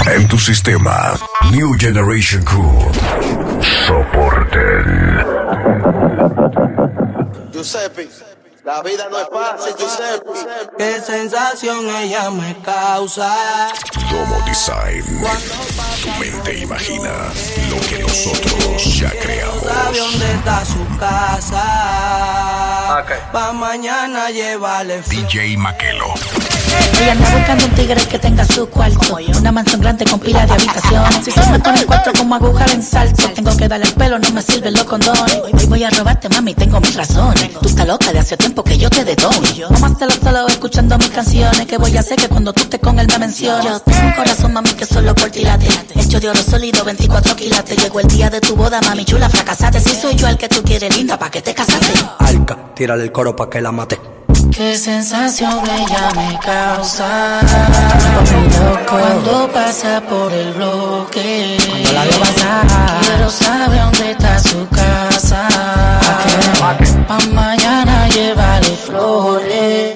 En tu sistema, New Generation Crew. Soporten. Giuseppe, la vida no es fácil, Giuseppe. Qué sensación ella me causa. Domo Design. Tu mente imagina lo que nosotros ya creamos. ¿Sabe dónde está su casa? Okay. Pa' mañana llevarle DJ Maquelo. Ella anda buscando un tigre que tenga su cuarto, una mansión grande con pila de habitaciones. Si se me pone el cuatro como aguja en salto, tengo que darle el pelo, no me sirven los condones. Hoy voy a robarte, mami, tengo mis razones. Tú estás loca, de hace tiempo que yo te detono. Vamos a solo escuchando mis canciones. Que voy a hacer que cuando tú estés con él me menciones. Yo tengo un corazón, mami, que solo por ti late. Hecho de oro sólido, 24 quilates. Llegó el día de tu boda, mami chula, fracasaste. Si soy yo el que tú quieres, linda, pa' que te casaste. Alca, tírale el coro pa' que la mate. Qué sensación ella me causa. Cuando pasa por el bloque, cuando la veo pasar, quiero saber dónde está su casa. Pa' mañana llevarle flores.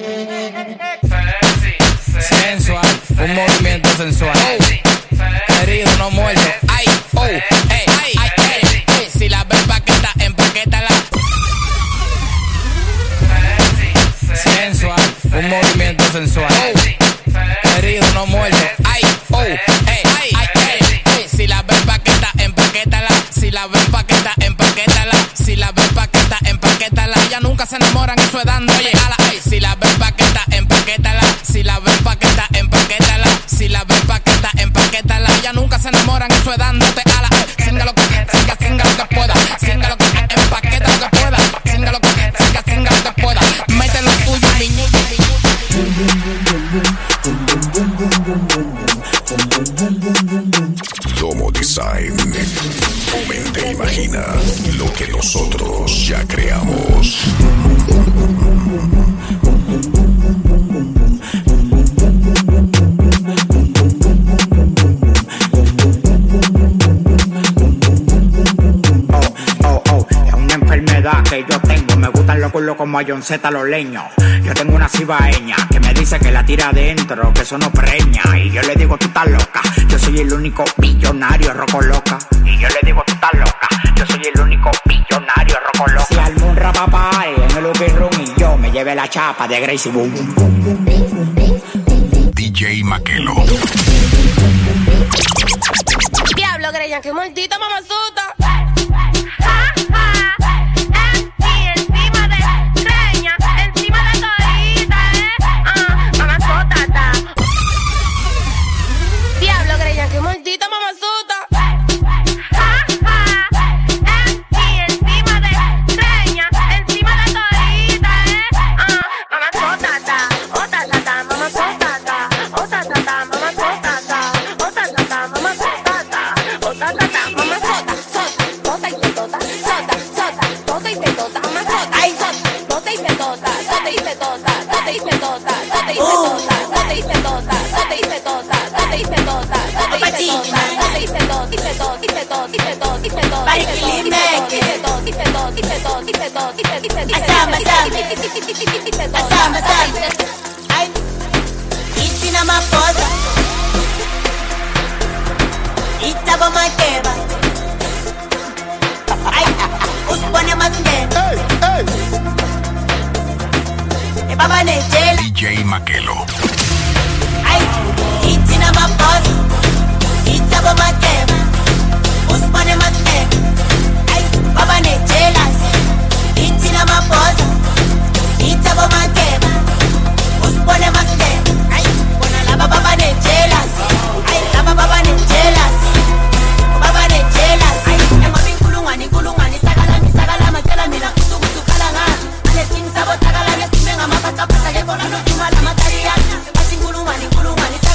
Sensual, un movimiento sensual. Querido, no muerto. Ay, oh, ey, ay, ay, ey. Si la ves paqueta, empaquétala. Sensual, un movimiento sensual. Querido, no muerto. Ay, oh, ey, ay, ay, ey. Si la ves paqueta, empaquétala. Si la ves paqueta, empaquétala. Si la ves paqueta, empaquétala. Ellas nunca se enamoran, eso es dando llegala. Ay, si la ves paqueta, empaquétala. Si la ves paqueta, empaquétala. Si la ves paqueta, empaquétala. Ellas nunca se enamoran, eso es dándote ala. Singa lo que, singa lo que pueda. Singa lo que, empaqueta lo que pueda. Singa lo que, singa lo que pueda. Mete lo tuyo, niño. Domo Design. Tu mente imagina lo que nosotros ya creamos. Es una enfermedad que yo tengo. Me gustan los culos como a John Z los leños. Yo tengo una cibaeña que me dice que la tira adentro, que eso no preña. Y yo le digo, tú estás loca. Yo soy el único billonario roco loca. Y yo le digo, tú estás loca. Yo soy el único billonario roco loca. Si armo un rapapá en el Ubi Room y yo me llevé la chapa de Gracie Boom. DJ Maquelo. Diablo, Greña, que maldita mamazota. Maldita mamazota. Encima de Greña, encima de todita, mamazota, mamazota, mamazota, mamazota, DJ Maquelo. Pata, pata, que por la noche mala mataría. Así, guluma, ni guluma, ni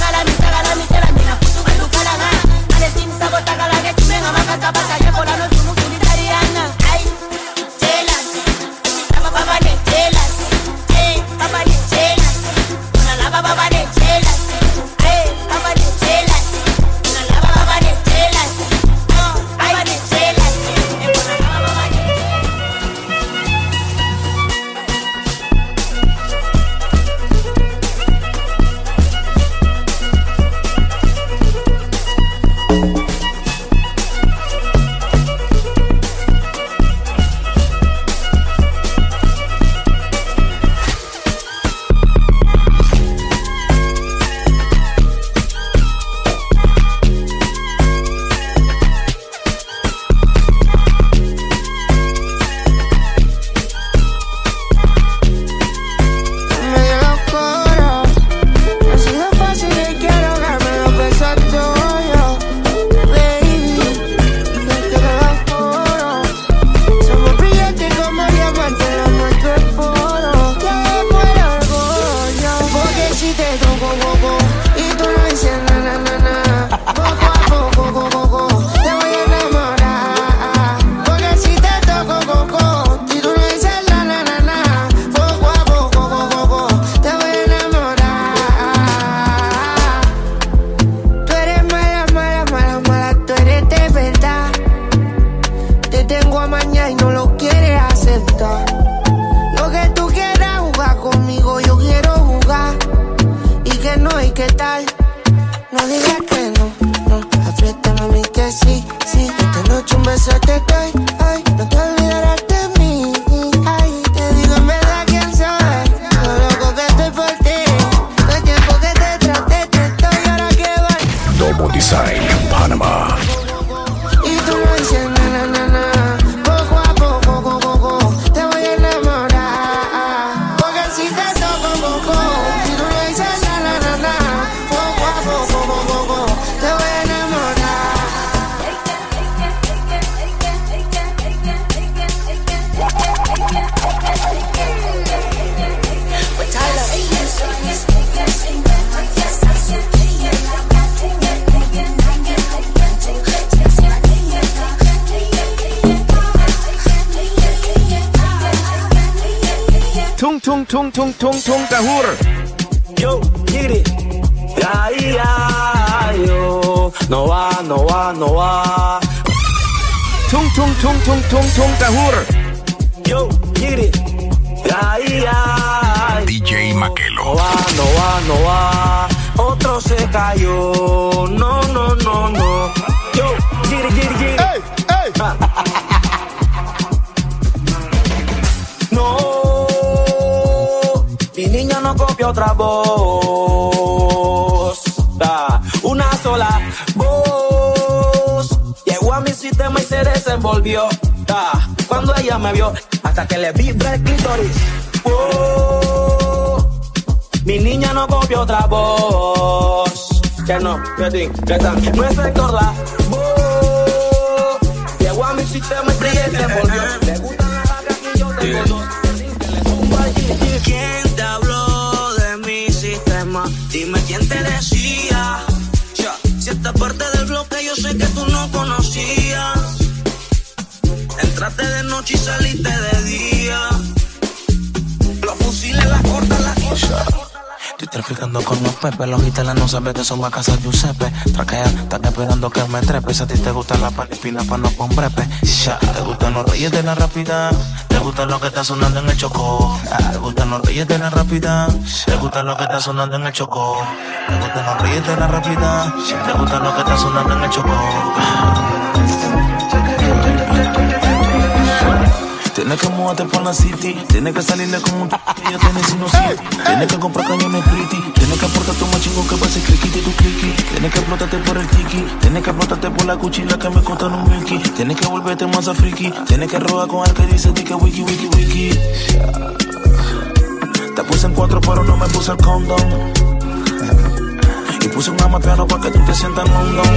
Domo Design, Panamá. Y tú lo dices, na, na, na, na. Poco a poco, te voy a enamorar. Porque si te toco, y tú lo dices, na, na, na, na. Poco a poco, te voy a enamorar. Tung tahur. Yo, get it. Ya, yo. No va. Tung tahur. Yo, get it. Ya. DJ Maquelo. No va. Otro se cayó. No. Yo, get it. Hey. No. Mi niña no copia otra voz. Una sola voz. Llegó a mi sistema y se desenvolvió. Cuando ella me vio, hasta que le vibra el clítoris. Mi niña no copia otra voz. Que no, que es Héctor la voz. Llegó a mi sistema y se desenvolvió. Le gustan las vacas y yo tengo dos. ¿Quién te habló de mi sistema? Dime quién te decía. Si esta parte del bloque yo sé que tú no conocías. Entraste de noche y saliste de día. Los fusiles, las cortas. Estoy traficando con los pepes, los gitanos no saben que son vacas a Giuseppe. Traquea, están esperando que me trepe. Si a ti te gusta la panipina pa' no con brepe. Te gustan los reyes de la rápida. Te gusta lo que está sonando en el chocó. Te gustan los reyes de la rápida. Te gusta lo que está sonando en el chocó. Te gustan los reyes de la rápida. Te gusta lo que está sonando en el chocó. Tienes que moverte por la city. Tienes que salirle como un y yo tenés sinusitis. Tienes que comprar cañones pretty. Tienes que aportar tu más chingo que pase cliquiti tu cliqui. Tienes que explotarte por el tiki. Tienes que explotarte por la cuchilla que me costan un milky. Tienes que volverte más a friki. Tienes que robar con el que dice di que wiki. Te puse en 4 pero no me puse el condón. Y puse un amapiano para que tú te sientas rondón.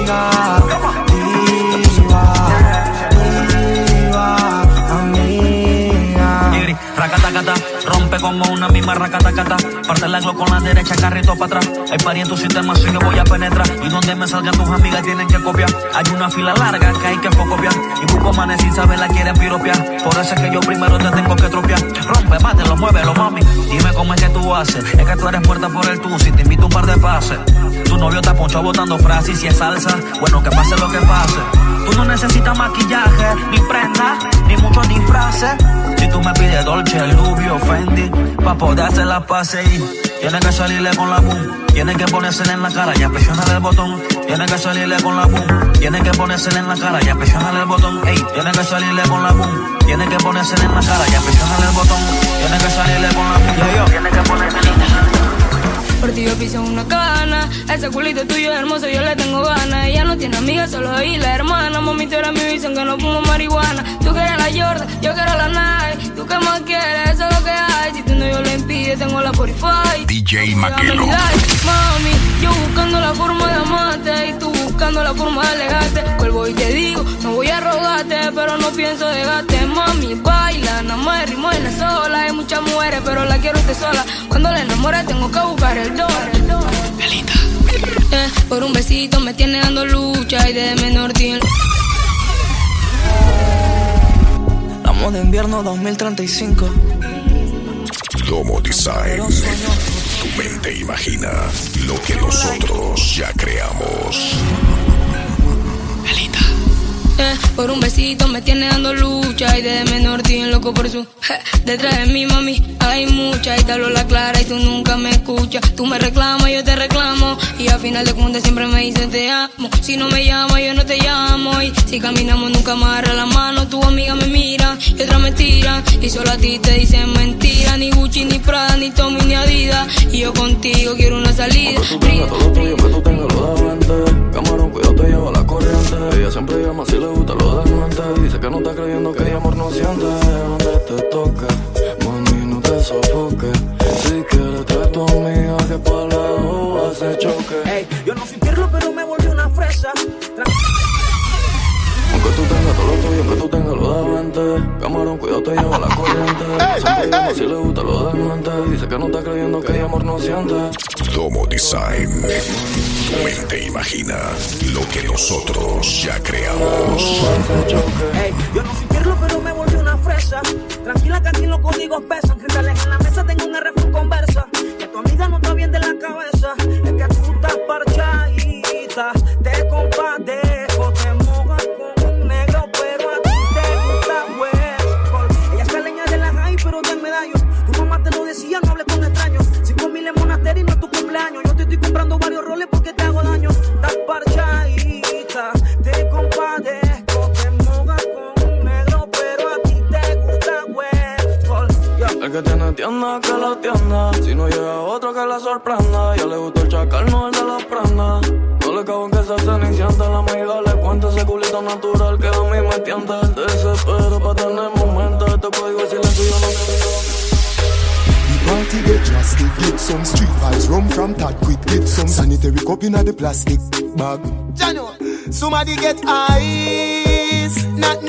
Racatacata, rompe como una misma racatacata. Parte la glock con la derecha, carrito para atrás. Hay pari en tu sistema, si yo voy a penetrar. Y donde me salgan tus amigas tienen que copiar. Hay una fila larga que hay que copiar. Y busco manes sin saber la quieren piropear. Por eso es que yo primero te tengo que tropear. Rompe, bátelo, muévelo, mami. Dime cómo es que tú haces. Es que tú eres muerta por el tú. Si te invito un par de pases. Tu novio te ponchó botando frases. Si es salsa, bueno, que pase lo que pase. Tú no necesitas maquillaje, ni prenda, ni muchos disfraces. Si tú me pides Dolce, Lubio, Fendi, pa' poder hacer las pases y tienes que salirle con la boom. Tienes que ponérsela en la cara y presionar el botón. Tienes que salirle con la boom. Tienes que ponérsela en la cara y presionar el botón. Ey, tienes que salirle con la boom. Tienes que ponérsela en la cara y presionar el botón. Tienes que salirle con la boom. Tienes que ponérsela en la cara. Por ti yo piso una cana. Ese culito tuyo es hermoso, yo le tengo ganas. Ella no tiene amigas, solo ahí la hermana. Mami, tú eres mi visión, que no fumo marihuana. Tú quieres la Jordan, yo quiero la Nike. Tú qué más quieres, eso es lo que hay. Si tú no yo le impide, tengo la 45. DJ Maquelo. Mami, yo buscando la forma de amarte y tú buscando la forma de alegarte. Vuelvo y te digo, no voy a rogarte, pero no pienso dejarte. Mami, baila, nada más el ritmo en la sola. Hay muchas mujeres, pero la quiero usted sola. Cuando la enamore tengo que buscar el dólar. Por un besito me tiene dando lucha y de menor tiene. Estamos de invierno 2035. Domo Design. Tu mente imagina lo que nosotros ya creamos. Por un besito me tiene dando lucha y de menor tiene loco por su detrás de mi mami hay mucha y te hablo la clara y tú nunca me escuchas. Tú me reclamas, yo te reclamo y al final de cuentas siempre me dices te amo. Si no me llamas yo no te llamo y si caminamos nunca me agarra la mano. Tu amiga me mira y otra me tira y solo a ti te dicen mentira. Ni Gucci, ni Prada, ni Tommy, ni Adidas y yo contigo quiero una salida. Todo tuyo, que tú tengas lo de vender. fresa. Aunque tú tengas todo lo tuyo, aunque tú tengas lo de 20, camarón, cuidado, te lleva la corriente. Siempre llama si le gusta lo de mente. Dice que no está creyendo que hay amor no siente. Domo Design. Tu mente imagina lo que nosotros ya creamos. Hey, yo no soy Pirlo, pero me volví una fresa. Tranquila que aquí los códigos pesan. Cristales en la mesa, tengo una reflexión conversa. Que tu amiga no está bien de la cabeza. Es que tú estás parchadita. Te compadezco, te mojas con un negro, pero a ti te gusta Westworld. Ella está leña de la high, pero de medallo. Tu mamá te lo decía, no hables con extraños. 5,000 en monasterio y no es tu cumpleaños. Yo te estoy comprando varios roles porque te hago daño. Estás parchadita, te compadezco, te mojas con un negro, pero a ti te gusta Westworld. El que tiene tienda, que la tienda. Si no llega otro, que la sorprenda. Ya le gustó el chacal, no el de las prendas. No le cago en que esa cenicienta. La amiga le cuenta ese culito natural que a mí me tienta. El desespero pa' tener momentos. Este código de silencio yo no te party get drastic, get some street vibes, rum from Tad quick, get some sanitary cup in the plastic bag. Jano, somebody get ice, not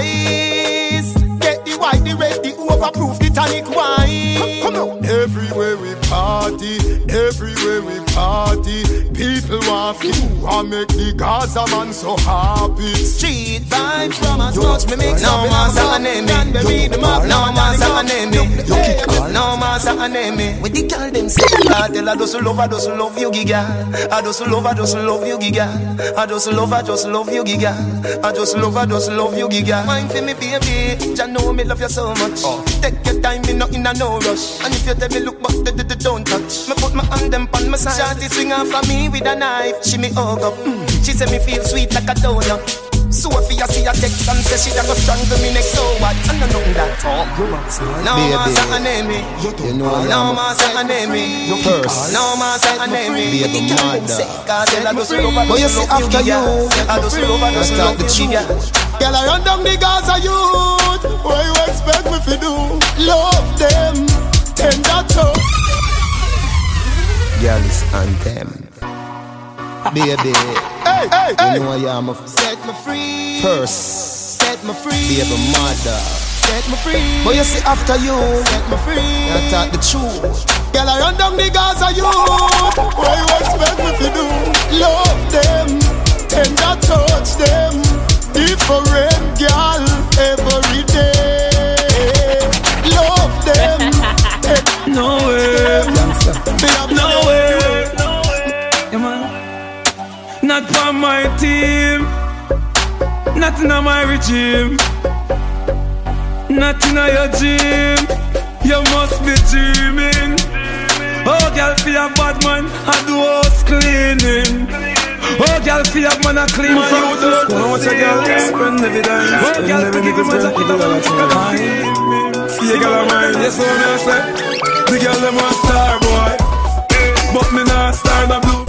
nice. Get the white, the red, the overproof, the tonic wine. Come on. Everywhere we party, everywhere we party. People want to and make the Gaza man so happy. Street vibes from us, touch me mix up. No more name me, no more name me. No more name me. With the girl them say, I tell I just love you, giga. I just love you, giga. I just love you, giga. I just love you, giga. Mind for me, baby. Jah know me love you so much. Take your time, me not in a no rush. And if you tell me look back, don't touch. Me put my hand them on my side. Shawty swing off for me with a knife. She me hug up. She say me feel sweet like a donut. Sophia see a text and say she da go strangle me next. So what? I don't know that. No more say her name me. No more say her name me. No more say her name me. Baby mother. But you see after you, I just love the truth. Girl, I run down the Gaza youth. What you expect me to do? Love them, tender touch. Girl is anthem. Baby, you know I am a set me free. First, set me free. Baby mother, set me free. but you see after you, set me free. I talk the truth. Girl, I run down the Gaza youth. What you expect me to do? Love them, tender touch them. Different girl every day. Love them. No way, no way. Yeah, man. Not for my team, not in my regime, not in your gym. You must be dreaming. Oh, girl, feel a bad man, I do house cleaning. Oh, girl, feel a man, I clean my youth. Watch a girl spend every dime. Oh, girl, forgive him as I put a time. See a girl of mine, yes, what I say. The girl, them a star boy, but me not star the blue.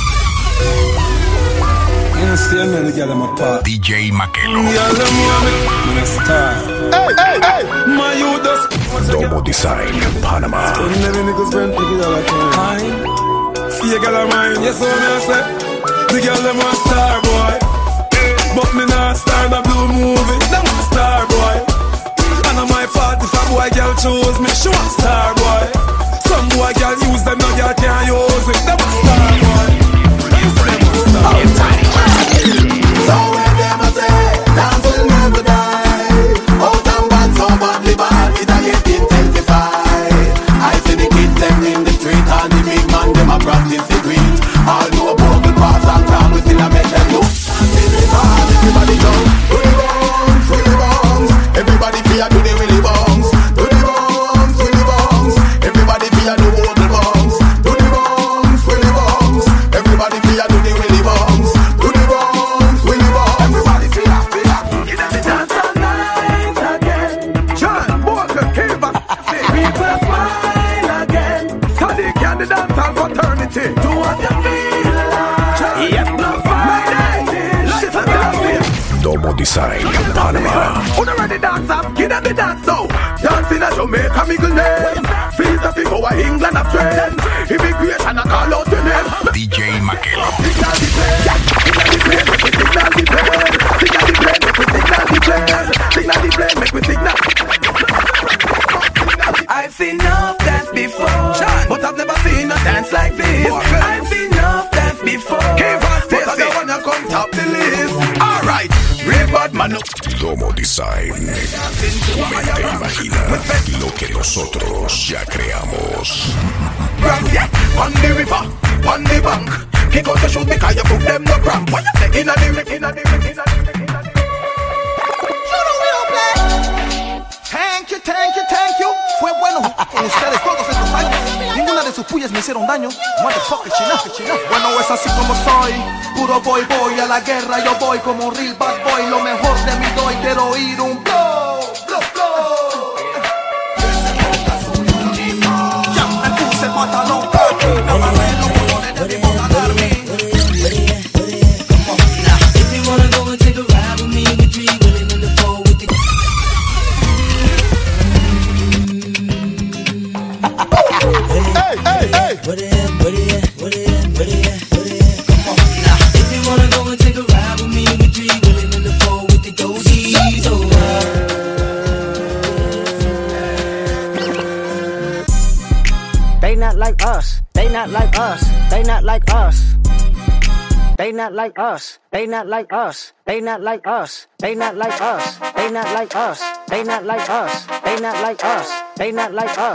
You know, see me, the girl, I'm a part. DJ Makelo. Girl, them want me a star. Hey. My youth does. Domo Design, Panama. Spend every nigga spend $50 time. See a girl of mine, yes, what I say. The girl, them a star boy, but me not star the blue movie. Them a star boy. And on my fault if a boy girl choose me, she want star boy. Some boy girl use them, no girl can't use it. Them a star boy. So when them a say, dance will never die. Out and bad, so badly bad, it a get intensified. I see the kids them in the street and the big man them a practice the greet. All know bubble pass and cram, we still a make them look. Everybody jump, to the bombs, to the bombs. Everybody fear to the willy bombs, to the bombs, to the bombs. Everybody fear to the water bombs, to the bombs, to the bombs. Everybody fear to the willy bombs, to the bombs, willy bombs. Everybody fear. You know the dance all night again. John Walker came back. People smile again. So they can the dance all fraternity. Do what you feel like. Yep, no Friday. Listen to that. Domo Design, Panama. Who don't ready dance up? Get up the dance now. Dancing at Jamaica, Miguel name. Feel the people of England of trend. Immigration, I call out your name. DJ Makelo. Signal the play. Domo Design. Tu mente imagina lo que nosotros ya creamos. On the river, on the bank. Kick out the shoes because you put them no cramp. What you say? Inna the river. Thank you. Fue bueno con ustedes todos estos años. Ninguna de sus pullas me hicieron daño. Motherfucker, china. Bueno, es así como soy. Puro boy, a la guerra yo voy como un real bad boy. Lo mejor de mí doy, quiero oír un blow. Ya me puse el pantalón. No agarré los botones de mi alarme. If you wanna go and take a ride with me, we be willing in the fall with the Hey. Put it in. Come on now. If you wanna go and take a ride with me, we be willing in the fall with the dozies. They not like us. They not like us. They not like us. They not like us. They not like us. They not like us. They not like us. They not like us. They not like us. They not like us. They not like us.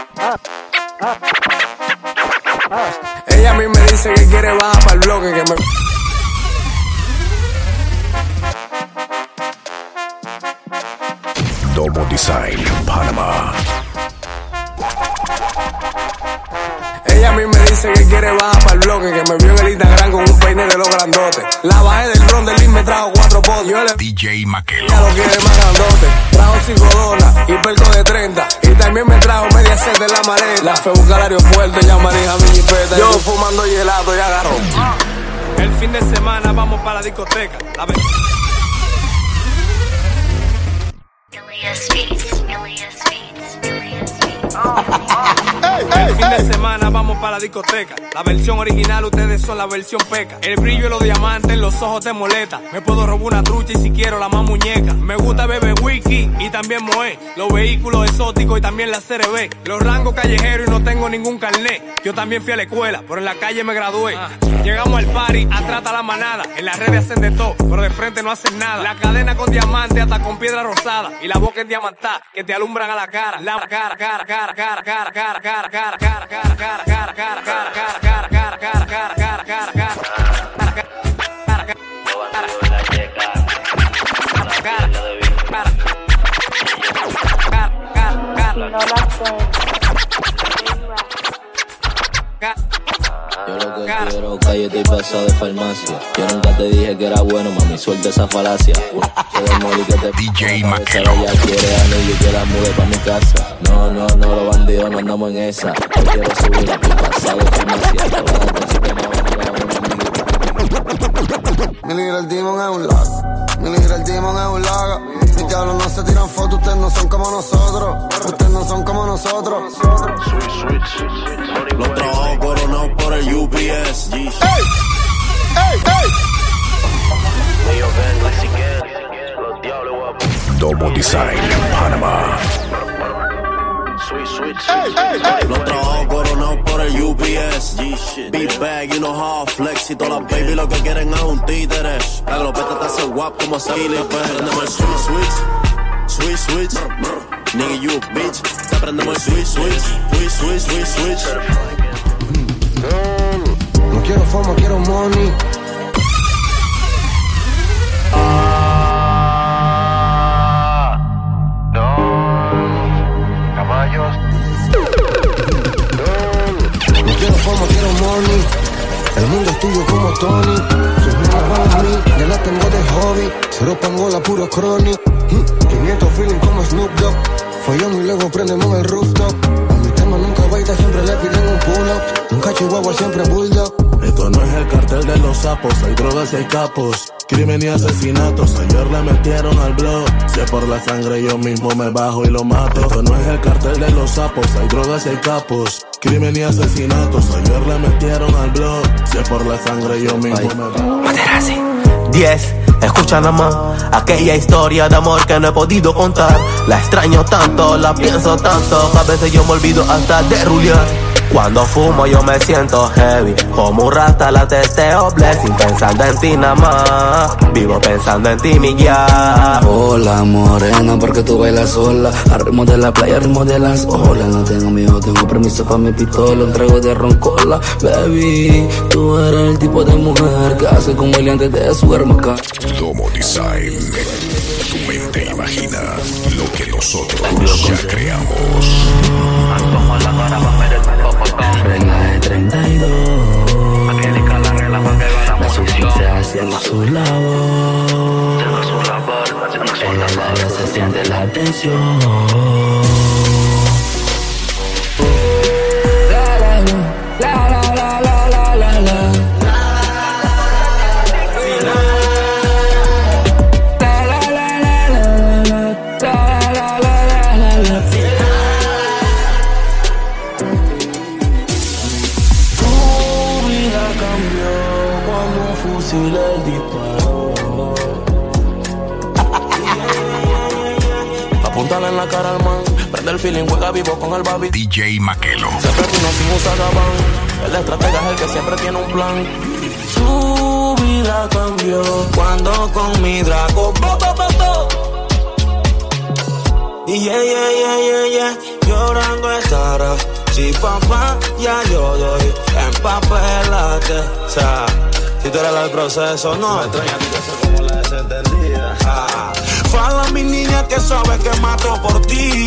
Ella a mí me dice que quiere bajar para el bloque, que me... Domo Design, Panamá. Ella a mí me dice que quiere bajar para el bloque, que me vio en el Instagram con un peine de los grandotes. La bajé del dron del Lin, me trajo 4 potes. Yo le... DJ Maquelo. Ella lo quiere más grandote. Trajo $5 y perco de 30. Y también me trajo media set de la maleta. La fue a buscar al aeropuerto, ella maneja mi jipeta. Yo fumando gelato y agarró. El fin de semana vamos para la discoteca. El fin de semana vamos para la discoteca. La versión original, ustedes son la versión peca. El brillo de los diamantes en los ojos te molesta. Me puedo robar una trucha y si quiero la más muñeca. Me gusta beber whisky y también moe. Los vehículos exóticos y también la CRB. Los rangos callejeros y no tengo ningún carnet. Yo también fui a la escuela, pero en la calle me gradué. Llegamos al party, atrás a la manada. En las redes hacen de todo, pero de frente no hacen nada. La cadena con diamante hasta con piedra rosada. Y la boca en diamantada, que te alumbran a la cara. La cara. Yo lo que quiero, cállate y pasa de farmacia. Yo nunca te dije que era bueno, mami, suelta esa falacia. DJ Maquelo. Ella quiere anillo y que la mude pa' mi casa. No, los bandidos no andamos en esa. Yo quiero subir a tu pasado de farmacia. Mi Little Demon es un lago. Mi Little Demon es un lago. Mis diablos no se tiran fotos, ustedes no son como nosotros. Ustedes no son como nosotros. Los trabajos coronados por el UPS. Hey. Domo Design, Panamá. Los trabajos coronados por el UPS. Big bag, you know how I flex. Y todas las baby lo que quieren es un títere. La glopeta te hace guap como Skilly. Prendemos el switch. Nigga, you a bitch. Te prendemos el switch. No quiero fama, quiero money. No quiero fama, quiero money. El mundo es tuyo como Tony. Sus nenas van a mí, ya las tengo de hobby. Cero pangola, puro chronic. 500 feeling como Snoop Dogg. Follamos y luego prendemos el rooftop. A mi tema nunca baita, siempre le piden un pull-up. Nunca chihuahua, siempre bulldog. Esto no es el cartel de los sapos, hay drogas y hay capos. Crimen y asesinatos, ayer le metieron al blog. Si es por la sangre yo mismo me bajo y lo mato. Esto no es el cartel de los sapos, hay drogas y hay capos. Crimen y asesinatos, ayer le metieron al blog. Si es por la sangre yo mismo me bajo. 10, escucha nada más aquella historia de amor que no he podido contar. La extraño tanto, la pienso tanto, a veces yo me olvido hasta de rulear. Cuando fumo yo me siento heavy, como un rasta la teteo blessing, pensando en ti nada más, vivo pensando en ti mi guía. Hola morena, porque tú bailas sola, al ritmo de la playa, al ritmo de las olas. No tengo miedo, tengo permiso pa' mi pistola, un trago de roncola. Baby, tú eres el tipo de mujer que hace como el antes de su hermana. Domo Design. Tu mente imagina lo que nosotros ya creamos. Regla de 32. La sustancia haciendo su labor. En el área se siente la tensión. Apúntale en la cara al man, prende el feeling, juega vivo con el baby. DJ Maquelo. Siempre vino sin usar gabán, el estratega es el que siempre tiene un plan. Su vida cambió cuando con mi Draco llorando estará. Si papá ya yo doy empapelate. O sea, si tú eres el proceso, no me extraña a ti que soy como la desentendida. Fala mi niña que sabe que mato por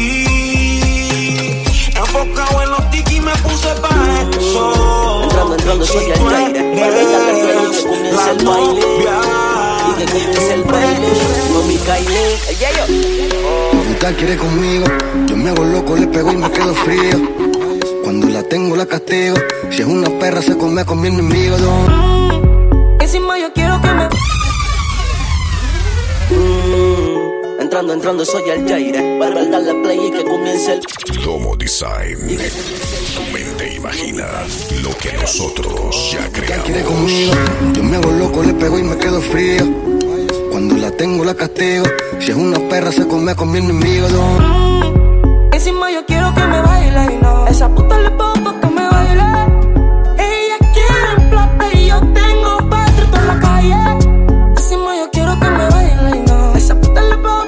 ti. Enfocado en los tiki me puse pa' eso. Entrando, soy el aire. Para que comience el baile. Y que comience el baile. Mami Kylie. Puta quiere conmigo, yo me hago loco, le pego y me quedo frío. Cuando la tengo la castigo. Si es una perra se come con mi enemigo. Encima yo quiero que me... Entrando, soy el Jaire. Para darle play y que comience el... Domo Design. Tu mente imagina lo que nosotros ya creamos. Quiere conmigo, yo me hago loco, le pego y me quedo frío. Cuando la tengo la castigo. Si es una perra se come con mi enemigo. Encima yo quiero que me baile y no. Esa puta le pongo que me baile. Ella quiere plata y yo tengo patria por la calle. Encima yo quiero que me baile y no. Esa puta le pongo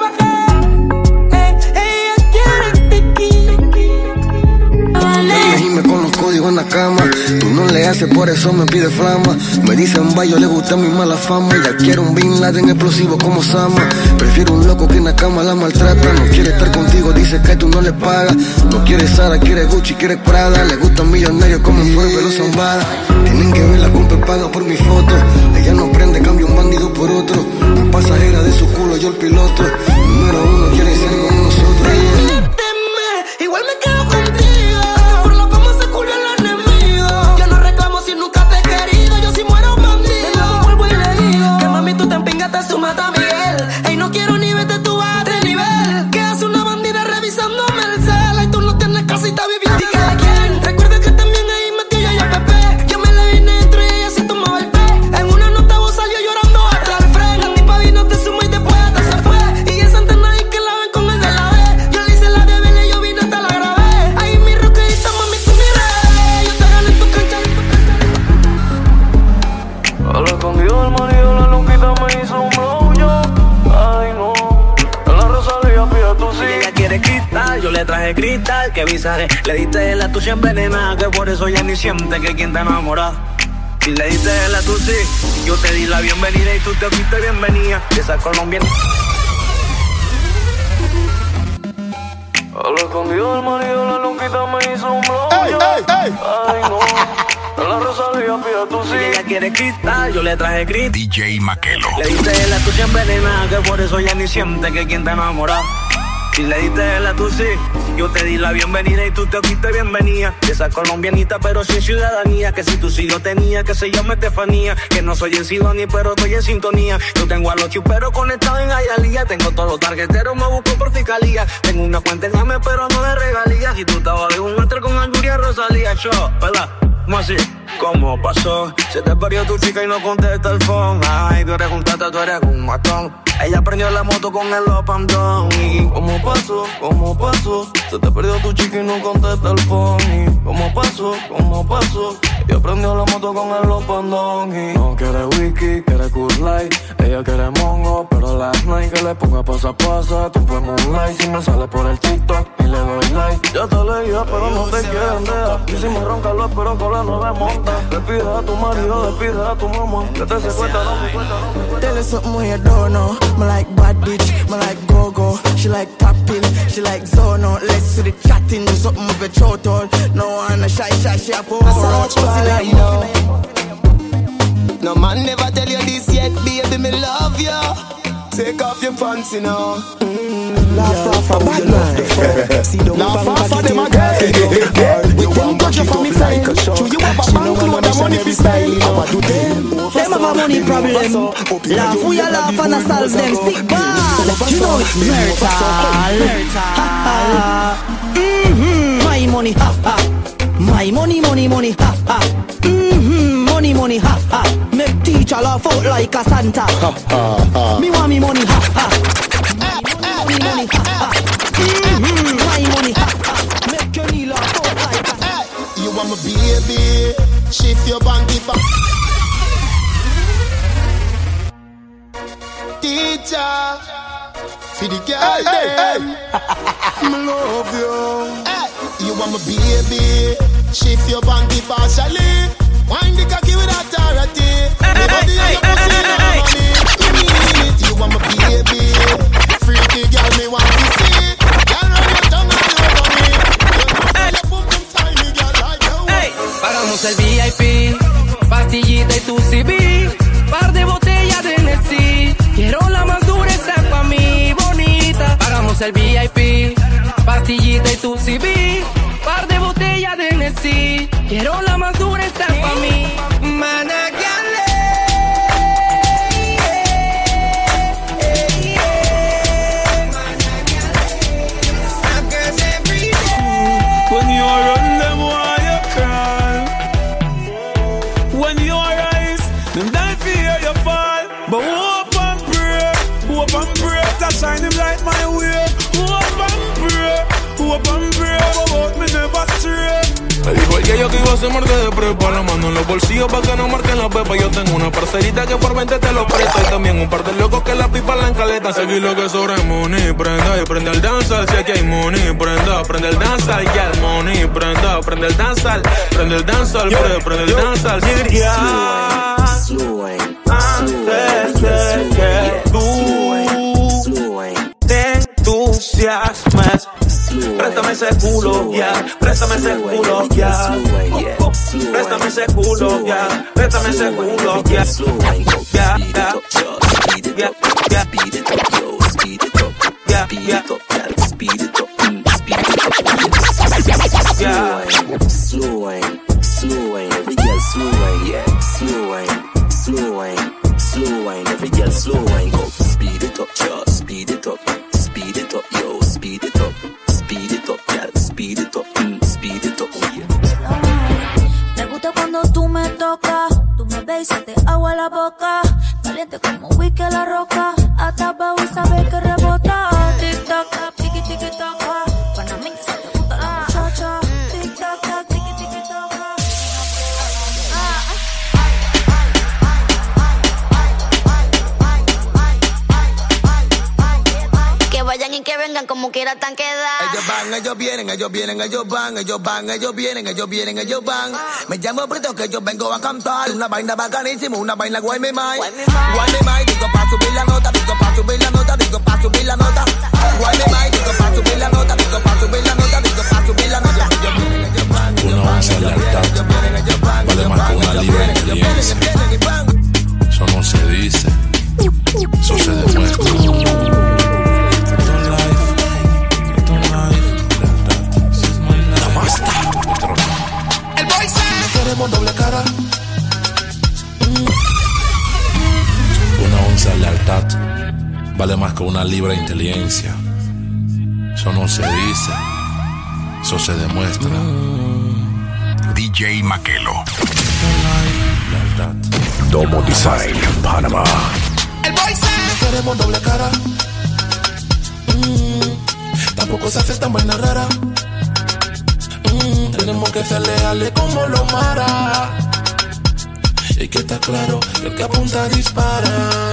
ella quiere tiki. Elegíme con los códigos en la cama. Tú no le haces, por eso me pide flama. Me dicen vaya, le gusta mi mala fama. Ella quiere un Bin Laden explosivo como Sama. Prefiero un loco que en la cama la maltrata. No quiere estar contigo, dice que tú no le pagas. No quiere Sara, quiere Gucci, quiere Prada. Le gustan millonarios como en Fuego pero Zambada. Tienen que ver la compra paga por mi foto. Ella no prende, cambia un bandido por otro. Mi pasajera de su culo, yo el piloto. Número uno, quiere ser con nosotros. Igual me quedo contigo. Por la fama se culió el enemigo. Yo no reclamo si nunca te he querido. Yo si muero bandido. De nuevo vuelvo y le digo que mami tú te empingaste su mata Miguel. Ey, no quiero ni verte tú a este nivel. Que hace una bandida revisándome el cel. Y tú no tienes casita viviendo. ¿Y de quién? Recuerda que también ahí metí yo y el Pepe. Yo me le vine entre ella se tomaba el té. En una nota vos salió llorando hasta el fren. La tipa vino, te sumó y después hasta se fue. Y esa antena ahí que la ven con el de la B. Yo le hice la de Vélez, yo vine hasta la grabé. Ahí mi roquerita, mami, tú mi rey. Yo te gané en tu cancha. A lo escondido del marido, la lonquita me hizo un blowjob. Ay no, en la Rosalía pide tu sí. Ella quiere cristal, yo le traje cristal. Que visaje, le diste la tuya envenenada. Que por eso ya ni siente que quien te enamora. Si le diste la tu sí, yo te di la bienvenida y tú te fuiste bienvenida. Esa colombiana. A lo escondido del marido, la lonquita me hizo un blowjob. Ay no, en la Rosalía pide tu sí. Ella quiere cristal, yo le traje cristal. DJ Maquelo. Le diste la tuya envenenada. Que por eso ya ni siente que quien te enamora. Si le diste la tu sí, yo te di la bienvenida y tú te fuiste bienvenida. Esa colombianita pero sin ciudadanía. Que si tú sí lo tenías, que se llama Estefanía. Que no soy en Sidonia pero estoy en sintonía. Yo tengo a los chuperos conectados en Hialeah. Tengo todos los tarjeteros, me busco por fiscalía. Tengo una cuenta en M pero no de regalías. Si tú estabas de un metro con Anguria Rosalía, yo, ¿verdad? ¿Cómo así? ¿Cómo pasó? Se te perdió tu chica y no contesta el phone. Ay, tú eres un tata, tú eres un matón. Ella prendió la moto con el up and down. ¿Y cómo pasó? ¿Cómo pasó? Se te perdió tu chica y no contesta el phone. ¿Y cómo pasó? ¿Cómo pasó? Ella prendió la moto con el up and down. Y no quiere wiki, quiere cool light. Ella quiere mongo, pero last night que le ponga pasa a pasa. Tú fue moonlight, si me sale por el TikTok y le doy like. Ya te leía, pero no te quieren dejar. Y si me ronca lo espero con la 9 monta. Le pides a tu marido, le pides a tu mamá que te secuestra, no me cuenta, no me cuenta. Tell her something when you don't know. Me like bad bitch, me like go-go. She like popping, she like zono. Let's see the chatting, do something with your throat out. No one a shy, she a fool. I saw much pussy that you know. No man never tell you this yet, baby, me love you. Take off your pants, you know. Laugh off a bad man. See the laugh off of them again. We think touch you for me friend. Show you up a bank load of money for style. Them have a money problem. Laugh, we a laugh and a solve them. Sick ball. You know it's murder. My money, ha ha. My money, ha ha. Money, ha ha. Make teacher laugh out like a Santa. Me want me money, ha ha. Money, ha ha. My money, ha ha. Make your knee laugh out like a. You want my baby? Shift your banky back. Teacher, for the girl them, I love you. You want my baby? Shift your banky partially. Wind the cocky with authority. Nobody on your pussy no money. You mean it? You want my baby? Freaky girl, me want to see. Girl, run your tongue all over me. You know pum pum tiny girl like you. Pagamos el VIP, pastillita y tu CV, par de botellas de Nessie. Quiero la más dura, esa pa' mí, bonita. Pagamos el VIP, pastillita y tu CV, par de botellas de Nessie. Quiero la más dura, esa pa' mí. When you run them, why you cry? When you rise, them die fear you fall. But hope and pray, to shine him light my way. Hope and pray, about me never stray. Me dijo el yo que iba a ser muerte de prepa. La mano en los bolsillos pa' que no marquen la pepa. Yo tengo una parcerita que por 20 te lo presto. Y también un par de locos que la pipa la encaleta. Seguí lo que sobre money, prenda y prende al danzal. Si aquí hay money, prenda, prende el danzal. Ya el money, prenda, prende el danzal. Prende el danzal, prende el danzal. Antes de que tú te entusiasmes, préstame ese culo, ya, préstame ese culo, ya. Préstame ese culo, ya, préstame ese culo, ya. Ya, ya. Speed it up, speed it up, yo, speed it up. Yeah, yeah. Speed it up, speed it up. Yeah. Slow wine, every girl slow wine, yeah. Slow wine, every girl slow wine, go. Speed it up, yo, speed it up. Speed it up, yo, speed it up. Speed it up, girl, speed it up, speed it up, yeah. Me gusta cuando tú me tocas, tú me ves y se te agua la boca. Caliente como whisky a la roca, hasta abajo y sabes que rebota. Tic tac, tiki tiki tac, para mí que se te gusta la muchacha. Tic tac, tiki tiki tac. Que vayan y que vengan como quiera tan quedar. Ellos van, ellos vienen, ellos vienen, ellos van. Ellos van, ellos vienen, ellos vienen, ellos van. Me llamo Brito que yo vengo a cantar. Una vaina bacanísima, una vaina guay me mai. Guay me mai, digo pa' subir la nota, digo pa' subir la nota, digo pa' subir la nota. Guay me mai, digo pa' subir la nota, digo pa' subir la nota, digo pa' subir la nota. Ellos vienen, ellos van. Una onza de lealtad vale más que una libra de inteligencia. Eso no se dice, eso se demuestra. El boy no queremos doble cara. Una onza de lealtad vale más que una libra de inteligencia. Eso no se dice, eso se demuestra. DJ DJ Maquelo. Domo Design, Panamá. El boy no queremos doble cara. Tampoco se hace tan buena rara. Tenemos que ser leales como los maras. Y que está claro que el que apunta dispara.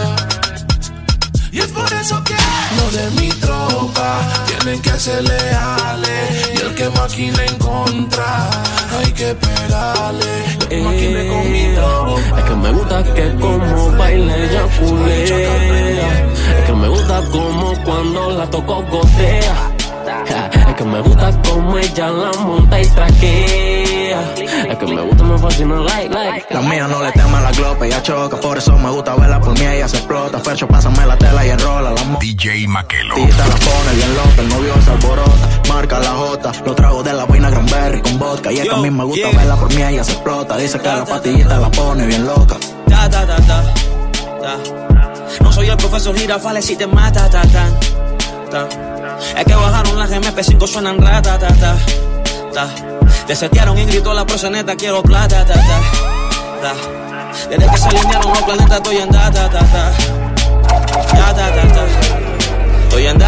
Y es por eso que los de mi tropa tienen que ser leales. Y el que maquine en contra, hay que pegarle. El que maquine con mi tropa. Es que me gusta que como baila ella culea. Es que me gusta como cuando la toco gotea. Es que me gusta como ella la monta y traquea. Es que me gusta, me fascina, like. La mía no le teme a la glopa, ella choca. Por eso me gusta verla, por mí ella se explota. Fercho, pásame la tela y enrola la DJ Maquelo. Tita la pone bien loca, el novio se alborota. Marca la J, lo trago de la vaina Granberry con vodka. Y es que a mí me gusta verla, por mí ella se explota. Dice que la pastillita la pone bien loca. No soy el profesor Girafales si te mata, Es que bajaron las MP5, suenan ratatata. Te setearon y gritó la proseneta, quiero plata, Desde que se alinearon los planetas estoy en Estoy en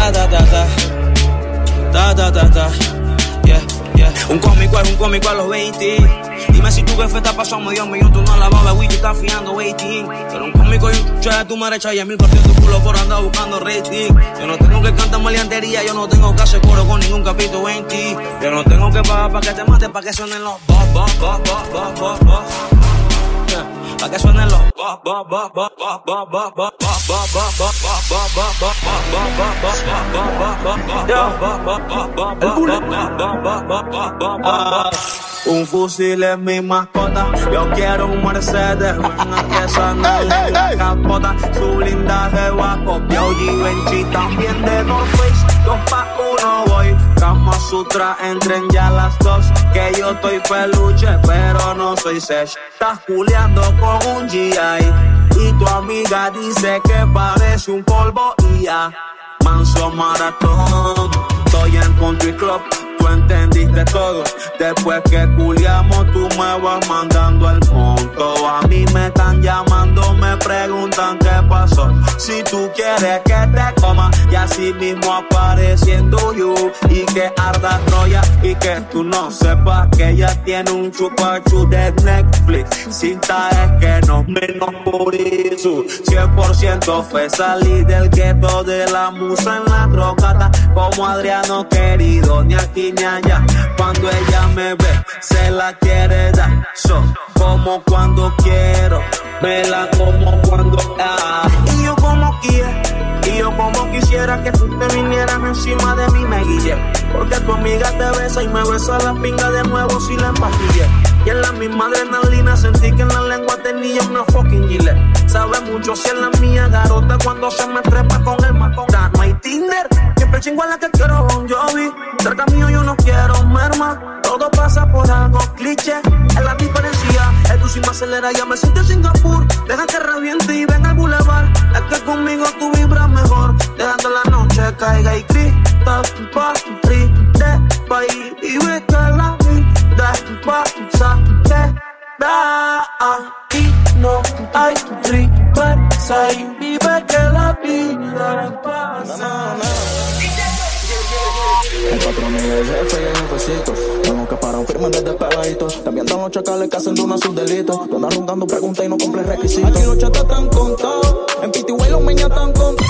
yeah. Un cómico es un cómico a los 20. Dime si tu jefe te pasó medio millón, tú no la babas, güey, tú estás fiando waiting. Pero un cómico y un chucha de tu madre echa y a mil partidos tu culo por andar buscando rating. Yo no tengo que cantar maleantería, yo no tengo que hacer coro con ningún capítulo 20. Yo no tengo que pagar pa' que te mate, pa' que suenen los bo. Pa' que suenen los un fusil es mi mascota. Yo quiero un Mercedes, una pieza no la capota. Su blindaje va copiado, Givenchy también de North Face. 2 pa' 1 voy, Kama Sutra, entren ya las 2. Que yo estoy peluche, pero no soy sesh. Estás culeando con un GI y tu amiga dice que parece un polvo y ya. Manso maratón, estoy en Country Club. Tú entendiste todo, después que culiamos tú me vas mandando el monto. A mí me están llamando, me preguntan qué pasó. Si tú quieres que te coma y así mismo apareciendo yo. Y que arda Troya y que tú no sepas que ella tiene un chupachu de Netflix. Cinta es que no menos por eso. 100% fue salir del gueto de la musa en la trocata. Como Adriano querido, ni aquí ni allá. Cuando ella me ve, se la quiere dar. Como cuando quiero, me la como cuando y yo como quiero. Y yo como quisiera que tú te vinieras encima de mí, me guille. Porque tu amiga te besa y me besa la pinga de nuevo si la empastillé. Y en la misma adrenalina sentí que en la lengua tenía una fucking gilet. Sabe mucho si es la mía, garota cuando se me trepa con el macón. No hay Tinder, siempre chingo a la que quiero Bon Jovi. Cerca mío yo no quiero merma. Todo pasa por algo cliché. Es la diferencia, el tú si me acelera ya me siento en Singapur. Deja que reviente y venga al boulevard. Es que conmigo tú vibras mejor. Dejando la noche caiga y grita party de país. Y ve que la vida pasa que da. Y no hay reversa y vive que la vida pasa. El patrón y el jefe y el jefecito tengo que parar firmes desde pegaditos. También están los chacales que hacen de una sus delitos. Tú andas rondando preguntas y no cumples requisitos. Aquí los chatas están contados, en Pitihue los meñas están contados.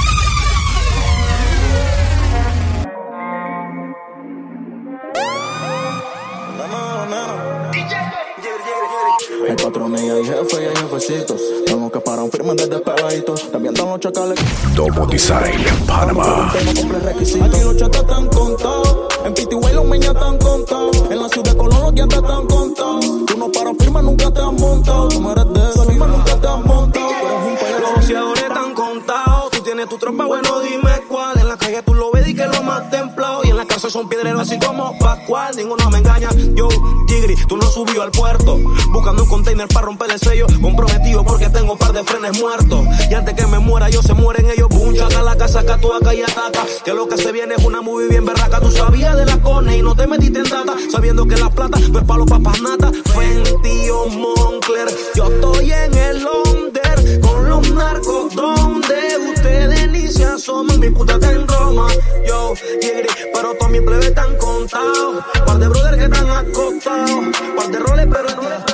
El patrón y el jefe y el jefecitos tengo que parar firmes desde pegaditos. También están los chacales. Domo Design, Panamá. Aquí los chatas están contados, en Pitihue los meñas están contados. En la ciudad de Colón los dientes están contados. Tú no paras firmes, nunca te has montado. Tú no eres de esa firma, nunca te has montado. Tú eres un payaso. Los boxeadores están contados. Tú tienes tu tropa, bueno dime cuál. En la calle tú lo ves y que es lo más templado. Y en la cárcel son piedreros así como Pascual. Ninguno me engaña. Yo, Tigri, tú no subió al puerto. Buscando un container para romper el sello. Comprometido porque tengo un par de frenes muertos. Y antes que me muera, ellos se mueren ellos. Puncha a la saca, saca tu acá y ataca. Que lo que se viene es una movie bien berraca. Tú sabías de la cone y no te metiste en data, sabiendo que la plata no es pa' los papas nata. Fenty o Moncler, yo estoy en el under con los narcos donde ustedes ni se asoman. Mi puta está en Roma, yo, pero todos mis plebes están contados. Par de brothers que están acostados, par de roles pero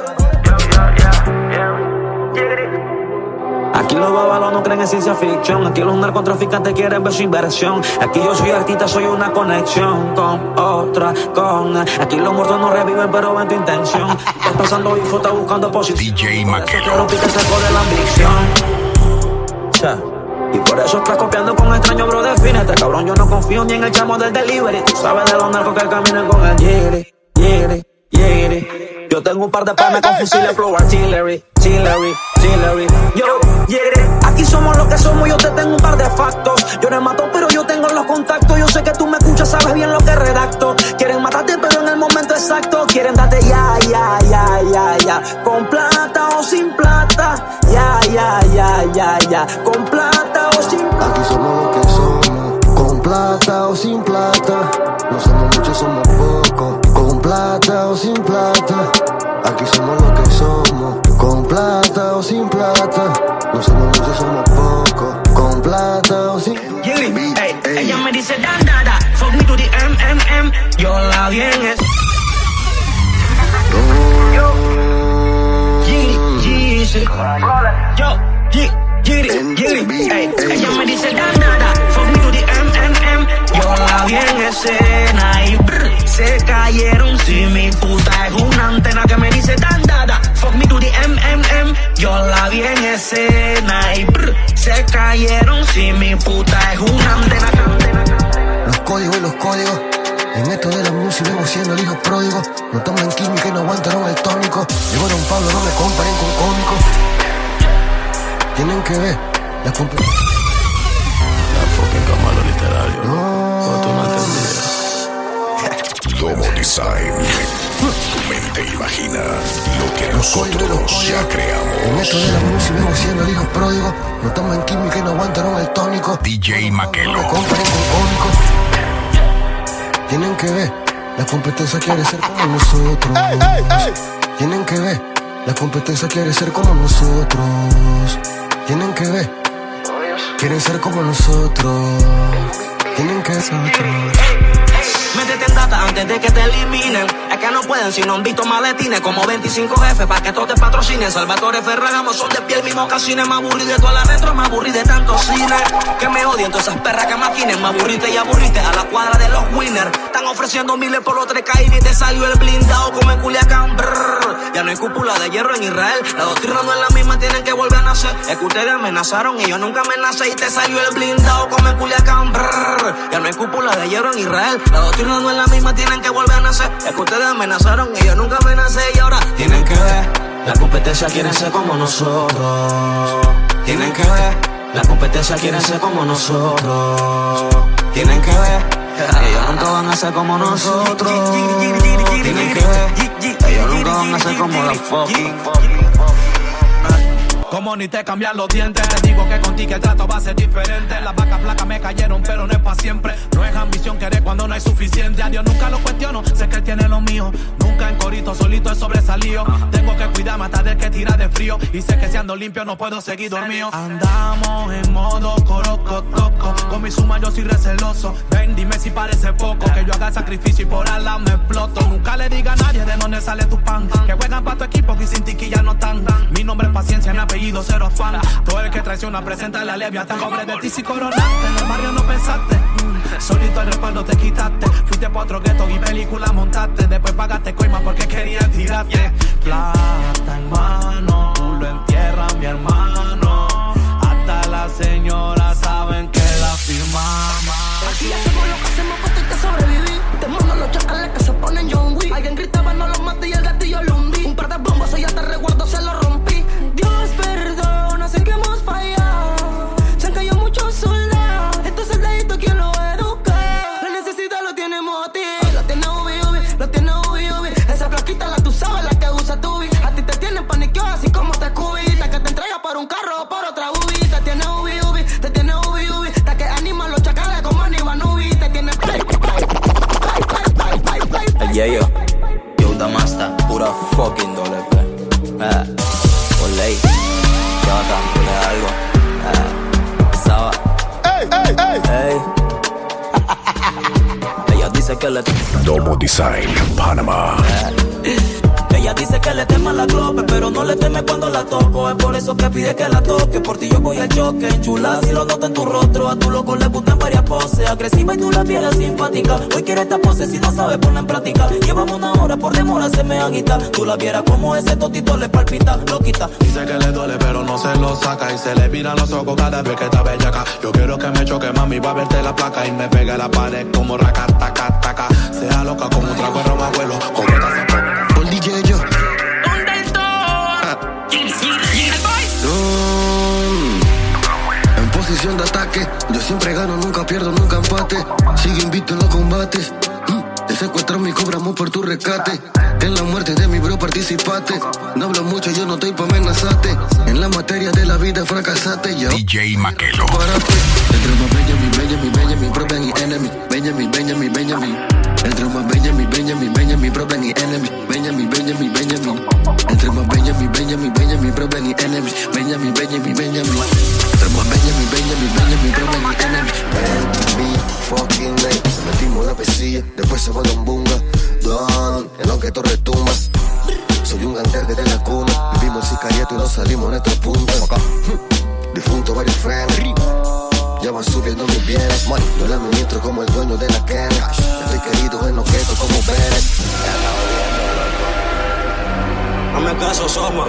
aquí los babalos no creen en ciencia ficción. Aquí los narcotraficantes quieren ver su inversión. Aquí yo soy artista, soy una conexión con otra con. Aquí los muertos no reviven, pero ven tu intención. Estás pasando y está buscando posición. DJ Maquelo. Quiero picar saco de la ambición. Y por eso estás copiando con extraño, bro, defínete. Cabrón, yo no confío ni en el chamo del delivery. Tú sabes de los narcos que caminan con el yere. Yo tengo un par de panes con fusiles flow artillery. Yo, aquí somos lo que somos, yo te tengo un par de factos. Yo no mato, pero yo tengo los contactos. Yo sé que tú me escuchas, sabes bien lo que redacto. Quieren matarte, pero en el momento exacto. Quieren darte ya. Con plata o sin plata. Ya. Con plata o sin plata. Aquí somos lo que somos, con plata o sin plata. No somos muchos, somos pocos, con plata o sin plata. Aquí somos lo que somos, con plata o sin plata. No somos muchos, somos pocos, con plata o sin plata. Ella me dice da, fuck me to the MMM. Yo la bien es. Ella me dice da, fuck me to the MMM. Yo la vi en escena y se cayeron. Si mi puta es una antena que me dice da, fuck me to the MMM. Yo la vi en escena y se cayeron. Si mi puta es una antena. Los códigos. En esto de la música vengo siendo el hijo pródigo. No toman química y no aguantaron el tónico. Llegó Don Pablo, no me comparen con cómicos. Tienen que ver la competencia. La fucking Camalo literario. No tú no entendías. Domo Design. Tu mente imagina lo que nosotros ya creamos. En esto de la música vengo siendo el hijo pródigo. No toman química y no aguantaron el tónico. DJ Maquelo. No me comparen con cómicos. Tienen que ver, la competencia quiere ser como nosotros. Tienen que ver, la competencia quiere ser como nosotros. Tienen que ver, quieren ser como nosotros. Tienen que ser nosotros. Métete en data antes de que te eliminen. Es que no pueden si no han visto maletines. Como 25 jefes pa' que todos te patrocinen. Salvatore Ferragamo son de piel, mismo casines. Me aburrí de toda la retro, me aburrí de tantos cines. Que me odien todas esas perras que maquinen. Me aburriste y aburriste a la cuadra de los winners. Están ofreciendo miles por los 3K y ni te salió el blindado como en Culiacán. Ya no hay cúpula de hierro en Israel. La doctrina no es la misma, tienen que volver a nacer. Es que ustedes amenazaron y yo nunca amenacé y te salió el blindado como en Culiacán. Ya no hay cúpula de hierro en Israel. La doctrina no es la misma, tienen que volver a nacer. Es que ustedes amenazaron y yo nunca amenacé y ahora tienen que ver. La competencia quiere ser como nosotros. Tienen que ver. La competencia quiere ser como nosotros. Tienen que ver. Ellos nunca van a ser como nosotros. Tienen que ver. Ellos nunca van a ser como la fucking. Como ni te cambian los dientes. Te digo que contigo el trato va a ser diferente. Las vacas flacas me cayeron, pero no es pa' siempre. No es ambición querer cuando no hay suficiente. A Dios nunca lo cuestiono, sé que él tiene lo mío. Nunca en corito, solito es sobresalido. Tengo que cuidarme hasta del que tira de frío. Y sé que si ando limpio no puedo seguir dormido. Andamos en modo corocotoco. Con mi suma yo soy receloso. Ven, dime si parece poco que yo haga el sacrificio y por ala me exploto. Nunca le diga a nadie de dónde sale tu pan. Que juegan pa' tu equipo que sin tiquilla no están. Mi nombre es paciencia, mi apellido cero afán. Todo el que traiciona presenta la levia. Tan pobre de ti si coronaste. En el barrio no pensaste. Solito el respaldo te quitaste. Fuiste pa' otro gueto y película montaste. Después pagaste coima porque querías tirarte. Plata en mano, tú lo entierras mi hermano. Hasta las señoras saben que la firmamos. Aquí hacemos lo que hacemos porque hay que sobrevivir. Te mando los chacales que se ponen John Wick. Alguien gritaba no lo maté y el gatillo lo hundí. Un par de bombas y ya te recuerdo se lo rompí. Dios perdona, sé que hemos fallado. Se han caído muchos soldados. Estos soldaditos ¿quién lo educa? La necesidad lo tiene Moti. Lo tiene Ubi, lo tiene Ubi. Esa flaquita la tú sabes, la que usa tu Ubi. A ti te tienen paniqueado así como te cubita. Que te entrega por un carro o por otra Ubi. Te tiene Ubi, te que le... Domo Design, Panamá. Ella dice que le tema la clope, pero no le teme cuando la toco. Es por eso que pide que la toque. Por ti yo voy al choque. Chula, si lo noto en tu rostro. A tu loco le gustan varias poses. Agresiva y tú la vieras simpática. Hoy quiere esta pose si no sabe ponerla en práctica. Llevamos una hora, por demora se me agita. Tú la vieras como ese totito le palpita. Lo quita. Dice que le duele, pero no se lo saca. Y se le viran los ojos cada vez que está bellaca. Yo quiero que me choque, mami, va a verte la placa. Y me pegue la pared como racataca. Sea loca como un trago de Roma, abuelo. Como por DJ yo. En posición de ataque, yo siempre gano, nunca pierdo, nunca empate. Sigue invicto en los combates. Te secuestran y cobramos por tu rescate. En la muerte de mi bro participaste. No hablo mucho, yo no estoy pa' amenazarte. En la materia de la vida fracasaste. Yo DJ Maquelo. Parate. Entre más Benjamin, problem y enemy. Benjamin. Entre más Benjamin, problem y enemy. Benjamin. Entre más Benjamin, problem y enemy. Benjamin. Entre más Benjamin, problem y enemy. Mi fucking name. Metimos la pesilla, después se fue a un bunga. Don, en lo que tú retumbas. Soy un ganter desde la cuna. Vivimos el sicariato y no salimos en nuestra punta. Difunto varios frenos. Ya van subiendo mis bienes. Yo le administro como el dueño de la quena. Estoy querido en objetos como Pérez. Hazme caso, somos.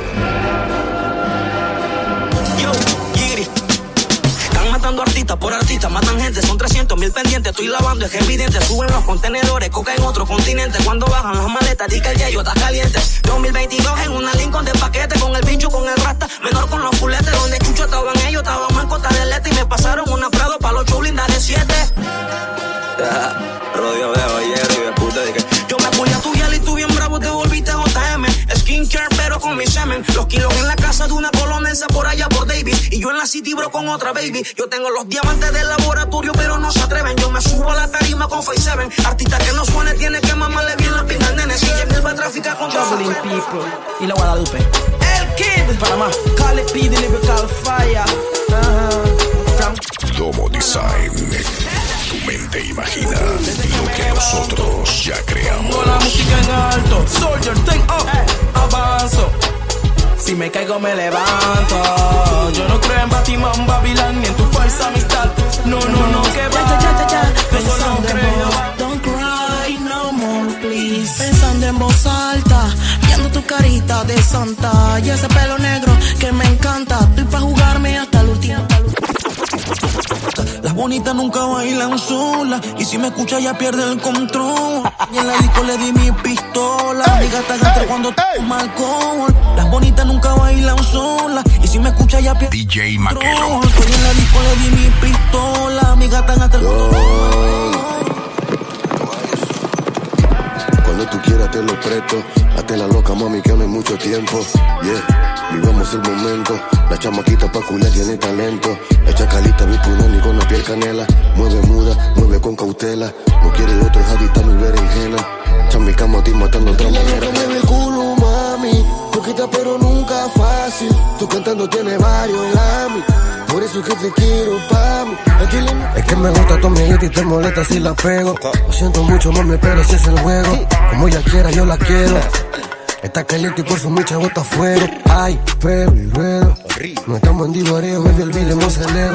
Yo, Giri. Están matando artistas por artistas, matan gente, son 300,000 pendientes. Estoy lavando, es evidente. Suben los contenedores, coca en otro continente. Cuando bajan las maletas, di que el yeyo está caliente. 2022 en una Lincoln de paquete. Con el pincho, con el rasta, menor con los fuletes. Donde chucho estaban ellos, estábamos en Costa del Este. Y me pasaron una Prado pa' los show blindas de 7. Rodeo veo ayer y de puta dije. Yo me ponía tu gel y tú bien bravo te volviste JM. Skincare pero con mi semen. Los kilos en la casa de una colonense por allá por Davis. Y yo en la City bro con otra baby. Yo tengo los diamantes del laboratorio pero no se atreven. Yo me subo a la tarima con Face 7. Artista que no suene tiene que mamarle bien la pinta al nene. Si Jamil va a traficar con Traveling People y la Guadalupe. El Kid Panamá. Call it P, the lyrical fire. Domo Design. Tu mente imagina lo que nosotros ya creamos. Con la música en alto. Soldier, take up. Avanzo. Si me caigo me levanto. Yo no creo en Batman, Babylon ni en tu falsa amistad. No, que va. Eso no creo. Don't cry no more, please. Pensando en voz alta, viendo tu carita de santa y ese pelo negro que me encanta. Estoy pa' jugarme hasta el último. Las bonitas nunca bailan sola. Y si me escucha ya pierde el control. Y en la disco le di mi pistola. Mi gata gata cuando toma alcohol. Las bonitas nunca bailan sola. Y si me escucha ya pierde el DJ Maquelo. Y en la disco le di mi pistola. Mi gata gata Cuando tú quieras te lo presto. Hazte la loca mami que no hay mucho tiempo. Yeah, vivamos el momento. La chamaquita pa' culiar tiene talento. La chacalita mi punani con la piel canela. Mueve muda, mueve con cautela. No quiere otro jadita mi berenjena. Chambicamos a ti matando otra manera. Mueve el culo mami. Poquita pero nunca fácil. Tú cantando tiene varios Grammy. Por eso es que te quiero, mami. Es que me gusta tu amiguita y te molesta si la pego. Lo siento mucho, mami, pero si es el juego. Como ella quiera, yo la quiero. Está caliente y por su micha bota fuego. Ay, pero y ruedo. No estamos en divareo, baby, olvidemos el ego.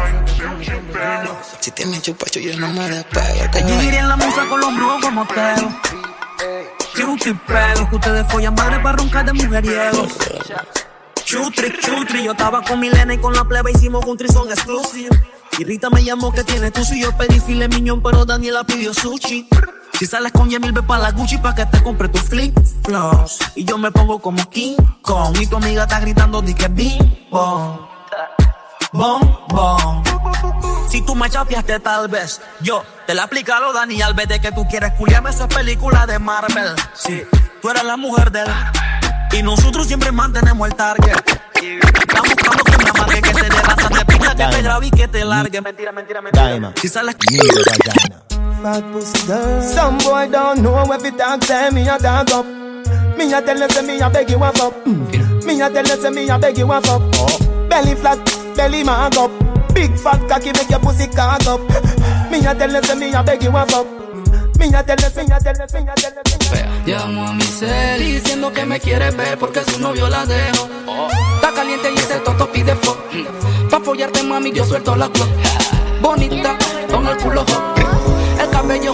Si tienes chupacho yo no me despego. Te diría en la musa con los brujos como Teo. Chutri pego, que ustedes follan madre para roncar de mujeriegos. Chutri, yo estaba con Milena y con la plebe hicimos un trison exclusive. Y Rita me llamó que tiene tu y yo pedí filet miñón, pero Daniela pidió sushi. Si sales con Yamil, ve pa' la Gucci pa' que te compre tu flip-flops. Y yo me pongo como King Kong. Y tu amiga está gritando, di que bing, bong. Bom, bom. Si tú me chapeaste tal vez, yo te la aplico Dani Alves. De que tú quieres culiarme, eso es película de Marvel. Sí, tú eres la mujer de él y nosotros siempre mantenemos el target. Estamos buscando que me amargue, que te dé raza de pinta, que te grabe y que te largue. Mentira. Si sales Fat pussy girl. Some boy don't know if it talk, say me a dog up. Me a tell them say me a beg you up. Me a tell them say me a beg you up. Belly flat, belly mag up. Big fat cocky make your pussy cock up. Me a tell them say me a beg you up. Llamo a mi cel diciendo que me quiere ver porque su novio la dejó. Está caliente y ese toto pide fuck. Pa' follarte, mami, yo suelto la clock. Bonita, con el culo hot. El cabello.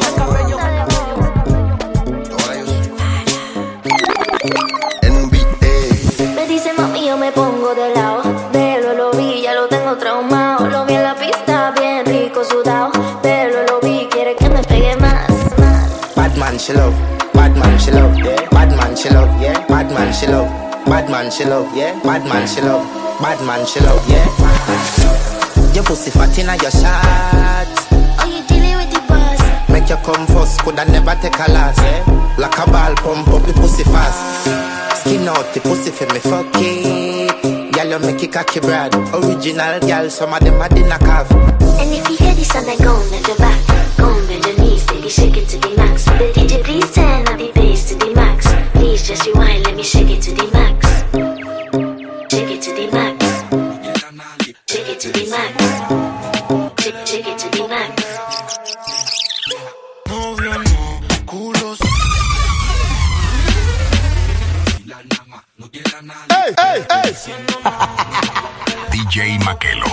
Me dice mami, yo me pongo de lado. Pero lo vi, ya lo tengo traumado. Lo vi en la pista, bien rico sudado. Pero lo vi, quiere que me pegue más. Bad man she love, bad man she love, yeah. Bad man she love, yeah. Bad man she love, bad man she love, yeah. Bad man she love, bad man she love, yeah. Your pussy fat inna your shot. Are you dealing with the boss? Make you come first, coulda never take a loss, yeah. Like a ball, pump up the pussy fast. Skin out the pussy for me fuck it. Girl, you make it cocky brad. Original girl, some of them a dinner calf. And if you hear this, then go bend your back. Go bend your knees, baby, shake it to the max. The DJ please turn up the bass to the max. Please just rewind, let me shake it to the max. Shake it to the max. Shake it to the max. Shake it to the max. Novio no, culos. Hey, hey, hey. DJ Maquelo.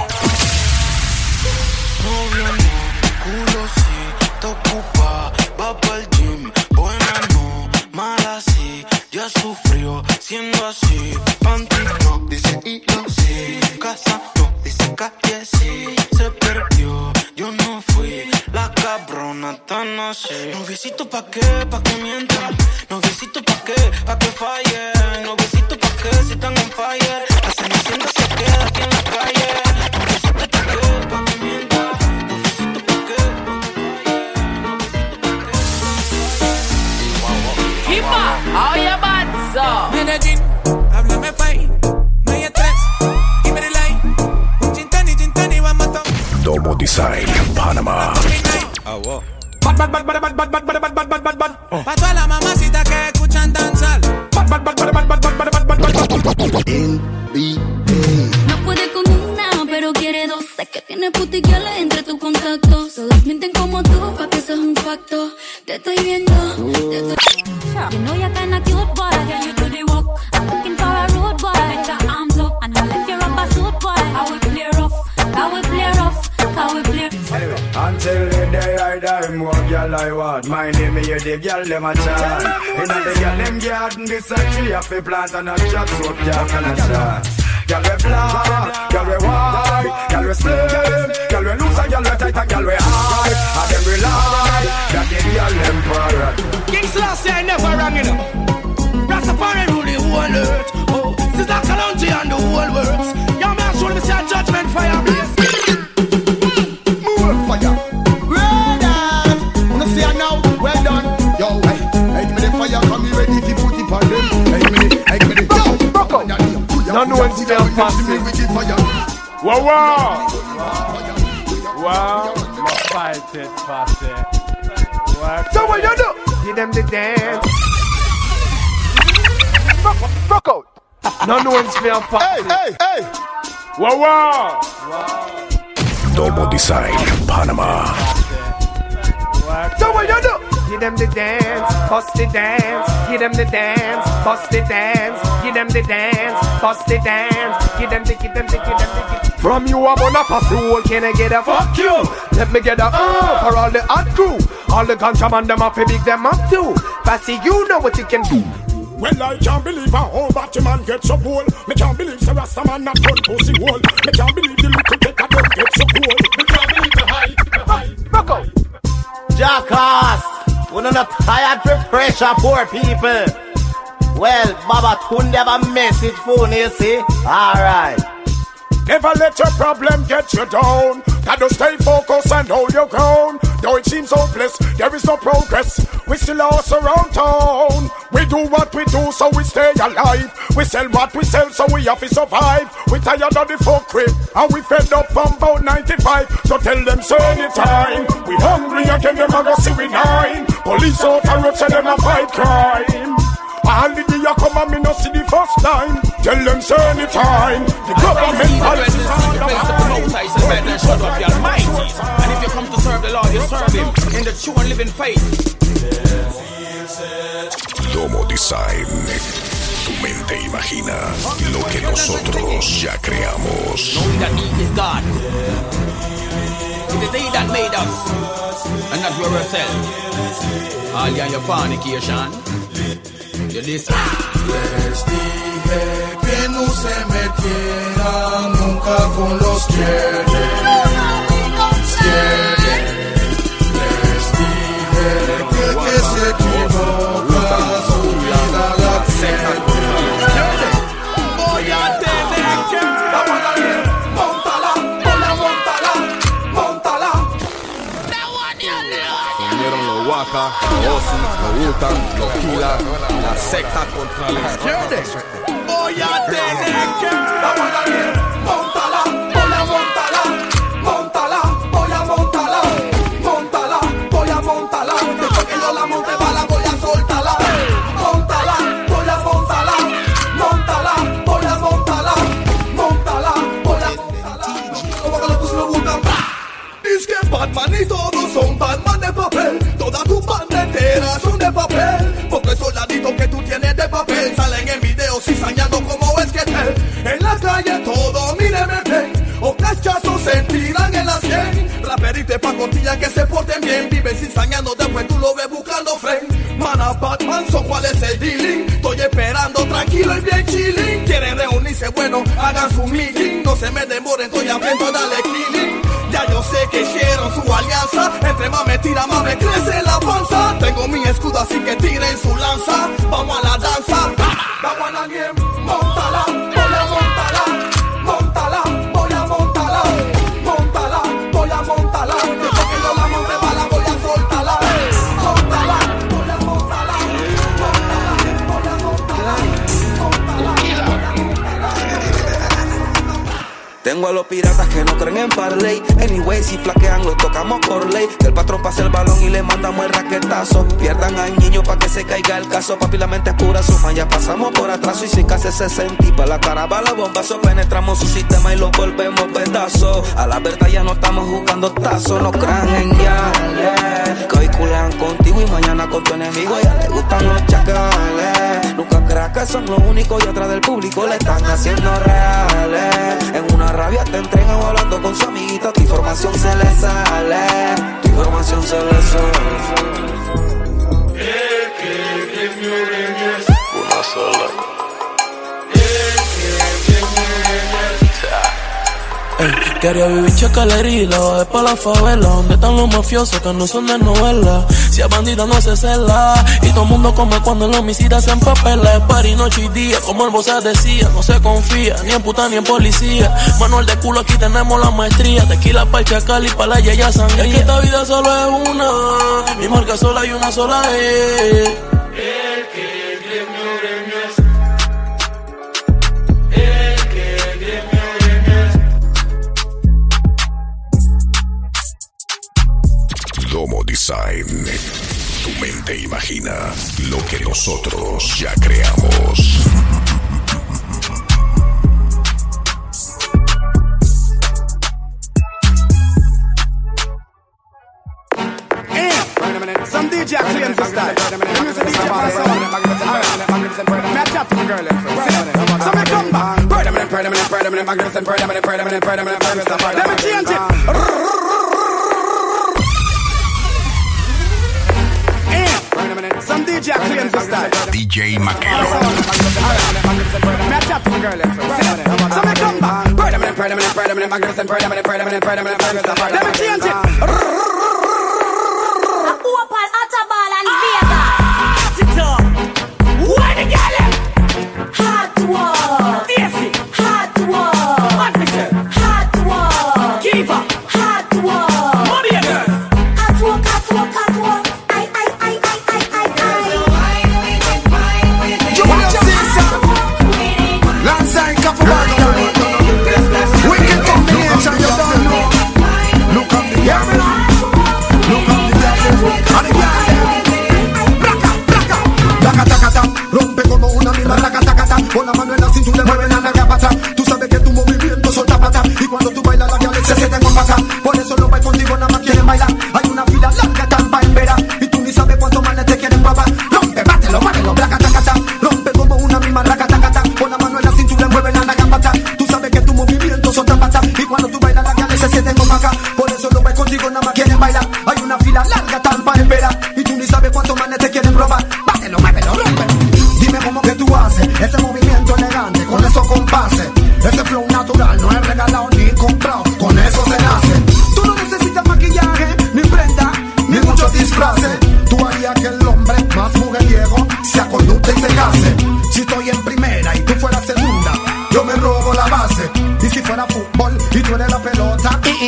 Novio no, culo sí, te ocupa, va pa'l gym. Buena no, mala sí, ya sufrió siendo así. Panty no, dice hilo sí. Casa no, dice calle sí. Se perdió, yo no fui la cabrona tan así. Noviecito pa' qué mientan. Noviecito pa' qué fallen. Noviecito pa' qué si están on fire. La cenicienta se queda aquí en la calle. Noviecito pa' que mientan. Noviecito pa' qué Hipa, oye banzo. Medellín, háblame fine. No hay estrés, give me the line. Gintani, vamos a tomar. Domo Design, Panama. Bad. Pa' todas las mamacitas que escuchan danzar. Bad. No puede con una, pero quiere dos. Sé que tiene putiquiales entre tus contactos. Todos mienten como tú, pa' que eso es un facto. Te estoy viendo, You know you're kinda cute, boy. Can you do the walk? I'm looking for a rude boy. Make your arms up and I'll lift your rubber suit, boy. How we play rough, how we play rough, how we play. Anyway, until the day I die, more girl I want. My name is the girl them a chant. Inna the girl them garden, this a tree of a plant and a shot so girl can a chance. Girl we black, girl we white, girl we slim, girl we loose and girl we tight and girl we high. And them we lie, that the girl them parrot. King's last year never rang it up. Rastafari rule the whole earth. Oh, this is like Kalonji and the whole works. Your man should be say judgment fire blaze. More fire. Well done. Wanna see her now? Well done. Yo, hey, give me the fire, come me ready to put it on them. Hey, give me the, yo, rock out. None one's still passing. Wow. Fight it, pass it. So what you do? Give them the dance. Rock out. None one's still passing. Hey. Wow. Domo Design, Panama. So what you do? Give them the dance, bust the dance. Give them the dance, bust the dance. Give them the dance, bust the dance. Give them the. From you I'm on a pass rule. Can I get a Fuck you. Let me get a for all the hot crew. All the ganja man them up, big them up too. Passy, you know what you can do. Well, I can't believe a whole batty man gets so cool. Me can't believe the Rasta man not run pussy hole. Me can't believe the little take a don't get so cool. Me can't believe the high. Rock out. Jackass, we're not tired for pressure, poor people. Well, Baba Tunde have a message for you, see? Alright. Never let your problem get you down. Gotta stay focused and hold your ground. Though it seems hopeless, there is no progress. We still lost around town. We do what we do, so we stay alive. We sell what we sell, so we have to survive. We tired of the fuckery, and we fed up from about 95. So tell them, so anytime. We hungry again, them a go see we nine. Police out and road, say them a fight crime. All the day you come and me no see the first time. Tell them so anytime. The government policy is all about. And if you come to serve the Lord, you serve him. In the true and living faith. Domo Design. Tu mente imagina lo que nosotros ya creamos. Knowing that He is God. It is He that made us, and not we ourselves. All your fornication. You listen. Les dije que no se metieran nunca con los quiere. Les dije que se equivoca su vida la seca. Voy a tener que montala, montala. Vinieron los Waka, los Ozzy, los Wutan, los Killa, la secta contra la izquierda. Voy a tener que montala, después que yo la monte bala voy a soltarla. Montala, como que lo puse lo buscan. Dice que Batman y todos son Batman de papel. Todas tus bandas enteras son de papel. Porque soldaditos que tú tienes de papel salen en videos cizañando como esquetel. En la calle todo, míreme bien. O cachazos se tiran en las 100. Raperitos pa' costillas que se porten bien. Viven cizañando, después tú lo ves buscando friend. Mana Batman, so cuál es el dealing. Estoy esperando tranquilo y bien chilling. Quieren reunirse, bueno, hagan su meeting. No se me demoren, estoy abriendo a darle killing. Ya yo sé que hicieron su alianza. Entre más me tira, más me crece la panza. Tengo mi escudo, así que tiren su lanza. Vamos a la danza. Vamos a nadie, montala, voy a montarla. Después que yo la monte bala voy a soltarla. Tengo a los piratas que no creen en parlay. Anyway, si flaquean los tocamos por ley. Que el patrón pase el balón y le mandamos el raquetazo. Pierdan al niño pa' que se caiga el caso. Papi, la mente es pura, su fan ya pasamos por atraso. Y si casi 60 y pa' la caravana bombazo. Penetramos su sistema y lo volvemos pedazos. A la verdad ya no estamos jugando tazos. No crean en yales, que hoy culean contigo y mañana con tu enemigo. Ya le gustan los chacales. Nunca creas que son los únicos y atrás del público le están haciendo reales. En una rabia te entregan hablando con su amiguita. Tu información se le sale. Una sola. Ey, quería vivir chacalería y la bajé pa' la favela, donde están los mafiosos que no son de novela. Si es bandida no se cela, y todo el mundo come cuando el homicida se empapela. Es party noche y día, como el bossa decía, no se confía, ni en puta ni en policía. Manual de culo, aquí tenemos la maestría. Tequila pa'l chacal y pa' la yaya sangría. Es que esta vida solo es una, mi marca sola y una sola es. Domo Design. Tu mente imagina lo que nosotros ya creamos. Some DJ claims this style. The music DJ pass on. Me a chat to my girl. So me come back. Permanent, magnificent, permanent. Let me change it. Some DJ claims this style. DJ Makelo. Me a chat to my girl. So me come back. Permanent, magnificent, permanent. Let me change it.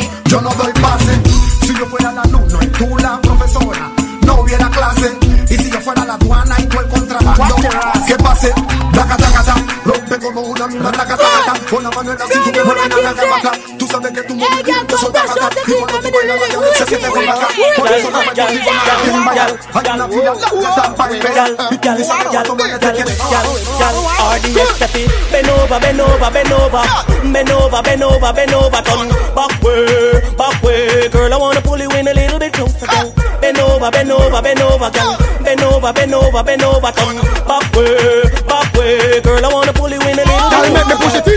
Yo no doy pase. Si yo fuera el alumno y tú la profesora, no hubiera clase. Y si yo fuera la aduana y tú el contrabando, ¿qué pase? Daca, daca, daca, rompe como una misma daca, daca, con la mano en la cintura, mueve la vaca. Tú sabes que tu movimiento son daca, daca. Y cuando tú bailas la llave se siente con vaca. Por eso no me llamo ni bailar. Hay una fila larga para esperar. Y sabes cuánto más te quieres. RDX happy. Bend over, bend over, bend over. Bend over, bend over, bend over. Turn back way. Girl, I wanna pull you in a little bit closer, girl. Bend over, bend over, bend over, girl. Bend over, bend over, bend over. Turn back way. Girl, I wanna pull you in a little bit. Girl, make me push it in.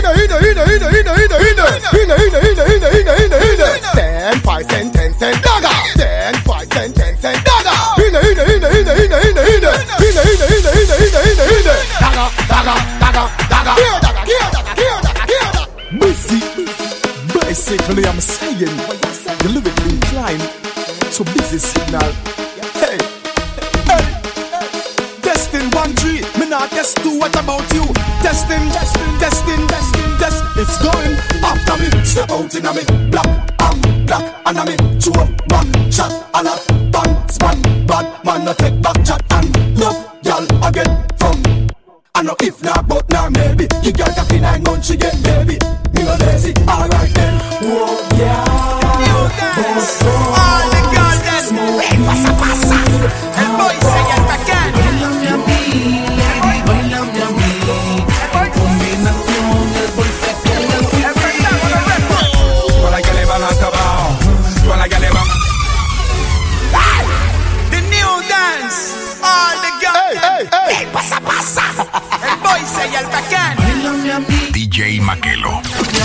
10, 5 cent, 10 cent, dagger. 10, 5 cent, 10 cent, dagger. Basically, I'm saying the lyrically inclined to busy signal. Hey, Destin 1-3, me not guess 2. What about you? Destin. It's going after me. Step out in a me black and a me chew back shot and a bang span bad man no take back chat and love y'all again from. I know if not but now maybe you got that in 9 months again baby. Me no lazy, alright then. Whoa yeah. All the girls then pasa. El boy se ya está acá. The new dance. All the girls. Hey, pasa. El boy se ya el bacán. DJ Maquelo.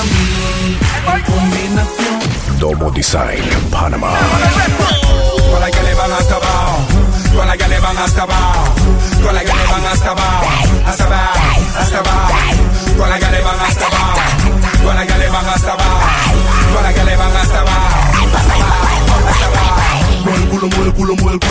Domo Design, Panamá. Toda la que le van hasta abajo. Toda la que le van hasta abajo. Toda la que le van hasta abajo. Hasta abajo. Toda la que le van hasta abajo. Toda la que le van hasta abajo. Toda la que le van hasta abajo. Hasta abajo. Mueve el culo. Mueve el culo. Mueve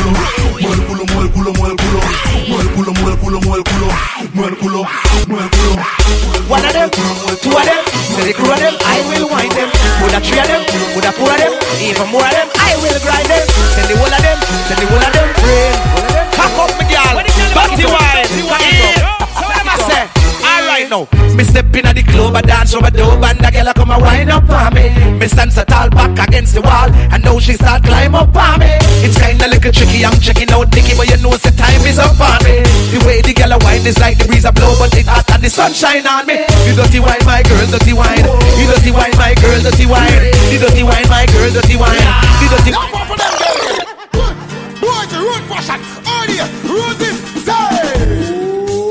el culo. One of them, 2 of them, say the crew of them, I will wind them. With a 3 of them, with a 4 of them, even more of them, I will grind them. Send the whole of them, friend. Pack up my girl, batty wine. What am I say? Alright now, me step in at the club, I dance over dope, and the girl come and wind up on me. Me stand so tall back against the wall, and now she start climb up on me. It's kinda little tricky, I'm checking out Nicky, but you know the time is up on me. The way the girl wind is like the breeze a blow, but it hot and the sunshine on me. You dirty wine, my girl, dirty wine. You dirty wine, my girl, dirty wine. You dirty wine, my girl, dirty wine. You dirty. Now one for them, good. Boys, the road fashion. Earlier, road this, say.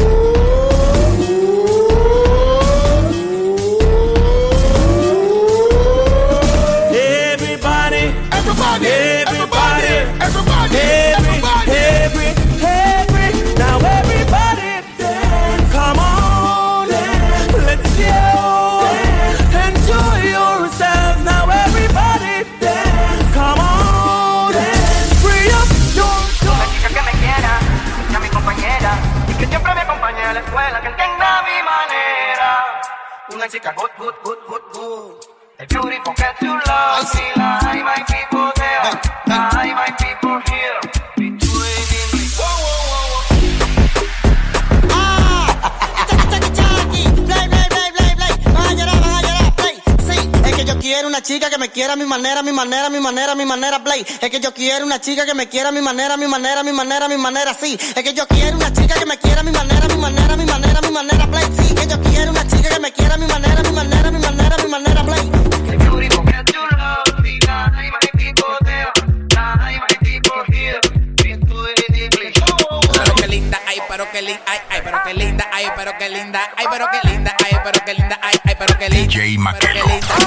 Now everybody dance. Come on, let's go. Enjoy yourselves. Now everybody dance. Come on, free up your una chica que me quiera, sea mi compañera y que siempre me acompañe a la escuela, que entienda mi manera. Una chica good. A beautiful girl to love me. Like my people there, like my people here. Quiero una chica que me quiera a mi manera, play. Es que yo quiero una chica que me quiera a mi manera, sí. Es que yo quiero una chica que me quiera a mi manera, play. Sí, que yo quiero una chica que me quiera a mi manera, play. Pero qué linda, ay, pero qué linda, ay, pero qué linda, ay, pero qué linda, ay, pero qué linda, ay, pero qué linda, ay, pero qué linda. DJ Maquelo.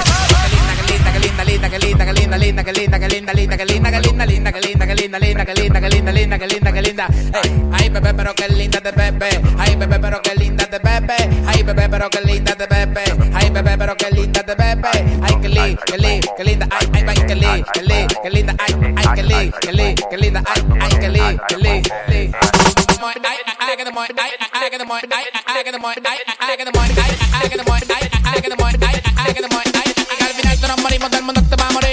Ay, bebé, pero qué linda de bebé. Ay, bebé, pero qué linda de bebé. Ay, bebé, pero qué linda de bebé. Ay, bebé, pero qué linda de bebé. Ay, qué linda, qué linda, ay, ay, qué linda, qué linda, ay, ay, qué linda, qué linda, ay, ay, qué linda, qué linda. I get the money, I get the money, I get the money, I get the money, I get the money, I get the money, I get the money, I get the money. Al final tú no morimos, todo el mundo te va a morir.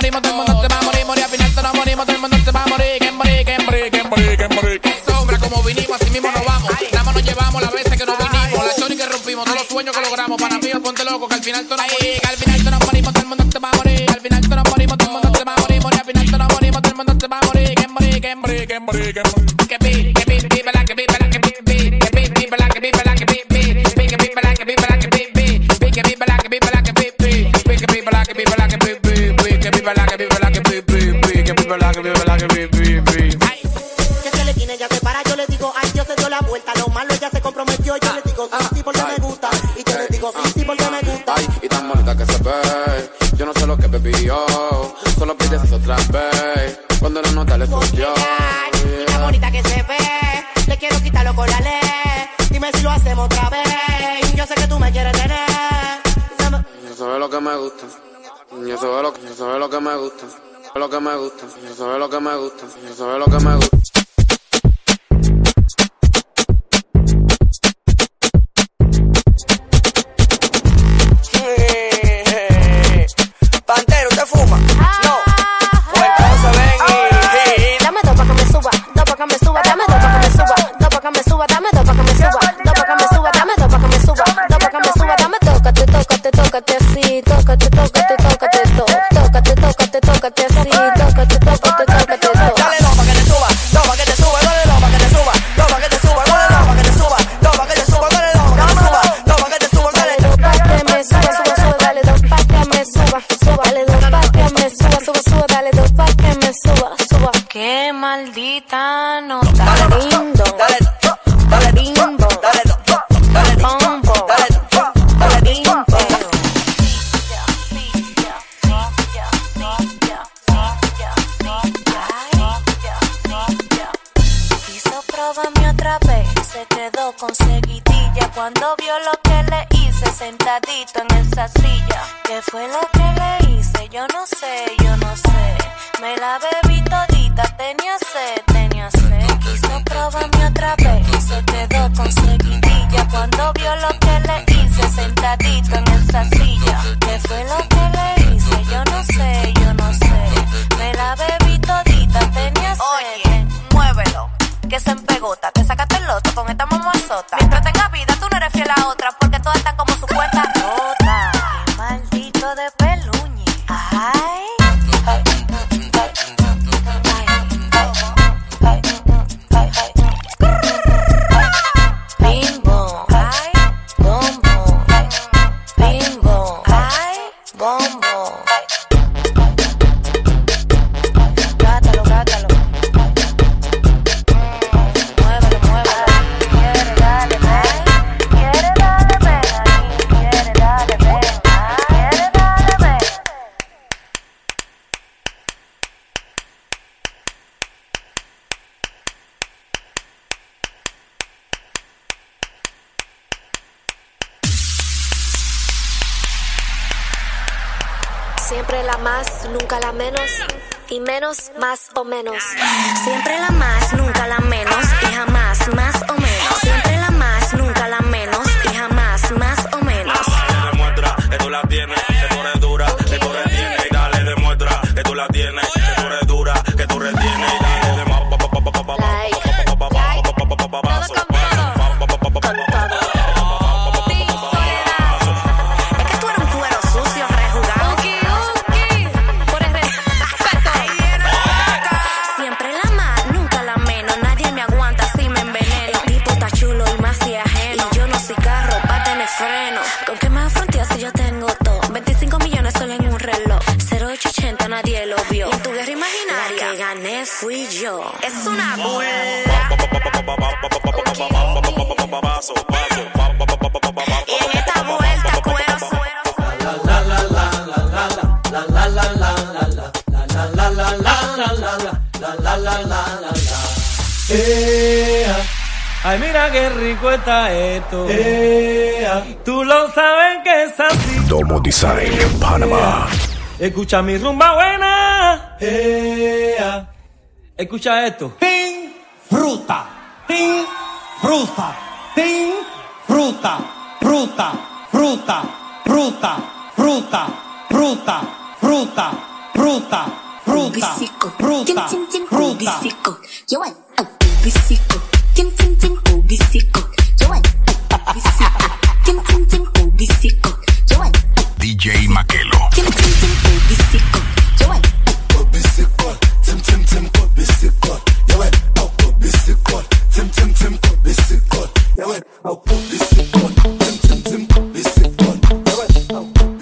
morimos, todo el mundo se va a morir, morir, al final todos morimos, todo el mundo se va a morir, que morir, que morir, que morir, que morir. Sombra como vinimos, así mismo nos vamos, nada más nos llevamos las veces que nos vinimos, la historia que rompimos, todos los sueños que logramos, para mí ponte loco, que al final todos morimos, que al final todos morimos, todo el mundo se va a morir, al final todos morimos, todo el mundo se va a morir, morir, al final todos morimos, todo el mundo se va a morir, que morir, que morir, que morir, que morir. Que pi, bala, que pi, bala, que pi, pi, que pi, bala, que pi, bala, que pi, pi, que pi, bala, que pi, bala, que pi, pi, que pi, bala, que pi, bala, que pi, pi, que pi, bala, que pi, bala, que pi, pi, que pi, bala, que pi, bala, que pi, pi, que pi, bala, que pi, bala, que pi, pi. Que se le tiene, ya se para, yo le digo, ay, Dios se dio la vuelta, lo malo ya se comprometió, yo le digo, sí, porque me gusta, y yo le digo, sí, porque me gusta. Ay, y tan bonita que se ve, yo no sé lo que bebí yo, solo pides eso otra vez, cuando la nota le surgió. Y tan bonita que se ve, le quiero quitarlo con la ley, dime si lo hacemos otra vez, yo sé que tú me quieres tener. Yo sabes lo que me gusta, yo sabes lo que me gusta, lo que me gusta, yo sabes lo que me gusta, yo sabes lo que me gusta. Pantero, ¿usted fuma? No. Pues entonces ven y dame dos pa' que me suba, dos pa' que me suba, dame dos pa' que me suba, dos pa' que me suba, dame dos pa' que me suba, dos pa' que me suba, dame dos pa' que me suba, dos pa' que me suba, dame tócate, tócate, tócate así, tócate, tócate, tócate tócate, tócate, tócate así, tócate, tócate, tócate dale dos pa' que te suba, dos pa' que te suba, dale dos pa' que te suba, dos pa' que te suba, dale dos pa' que te suba, dos pa' que te suba, dale dos pa' que te suba, dos pa' que te suba, dale dos pa' que me suba, suba, suba, dale dos pa' que me suba, suba, dale dos pa' que me suba, suba, suba, dale dos pa' que me suba, suba. Qué maldita nota, dale lindo, dale limbo, dale bombo, dale limbo. Quiso probarme otra vez, se quedó con seguidilla cuando vio lo que le hice sentadito en esa silla. ¿Qué fue lo que le hice? Yo no sé, me la bebí todita, tenía sed. Quiso probarme otra vez, se quedó con seguidilla cuando vio lo que le hice sentadito en esa silla. ¿Qué fue lo que le hice? Yo no sé, me la bebí todita, tenía sed. Oye, muévelo, que se empegota, te sacaste el loto con esta mamazota. Mientras tenga vida, tú no eres fiel a otra, porque todas están como su cuenta rota. Qué maldito de peluñi. Ay. Bimbo, ay, bombo, bimbo, ay, bombo. Gátalo, gátalo. Muévelo, muévelo. Quiere darle, ven. Quiere darle, ven. Quiere darle, ven. Quiere darle, ven. Siempre la más, nunca la menos, y menos, más o menos. Siempre la más, nunca la menos, y jamás, más o menos. Siempre la más, nunca la menos, y jamás, más o menos. Dale, demuestra que tú la tienes, que tú eres dura, que tú retienes. Y dale, demuestra que tú la tienes, que tú eres dura, que tú retienes. Y dale, nadie lo vio. Y en tu guerra imaginaria, la que gané fui yo. Es una burla. Y en esta vuelta cuero ay, mira qué rico está esto. Tú lo sabes que es así. Domo Design en Panamá. Escucha mi rumba buena. Escucha esto. Pin, fruta. Pin, fruta. Pin, fruta. Fruta, fruta, fruta, fruta, fruta, fruta, fruta, fruta, fruta, fruta. Yo want a bisico. Tim tim tim bisico. Yo want a bisico. Tim tim tim bisico. Yo want DJ Makelo. Tim tim tim bisico. Yo want a bisico. Tim tim tim bisico. Yo want a bisico. Tim tim tim bisico. Yo want a bisico. Tim tim tim bisico. Yo want a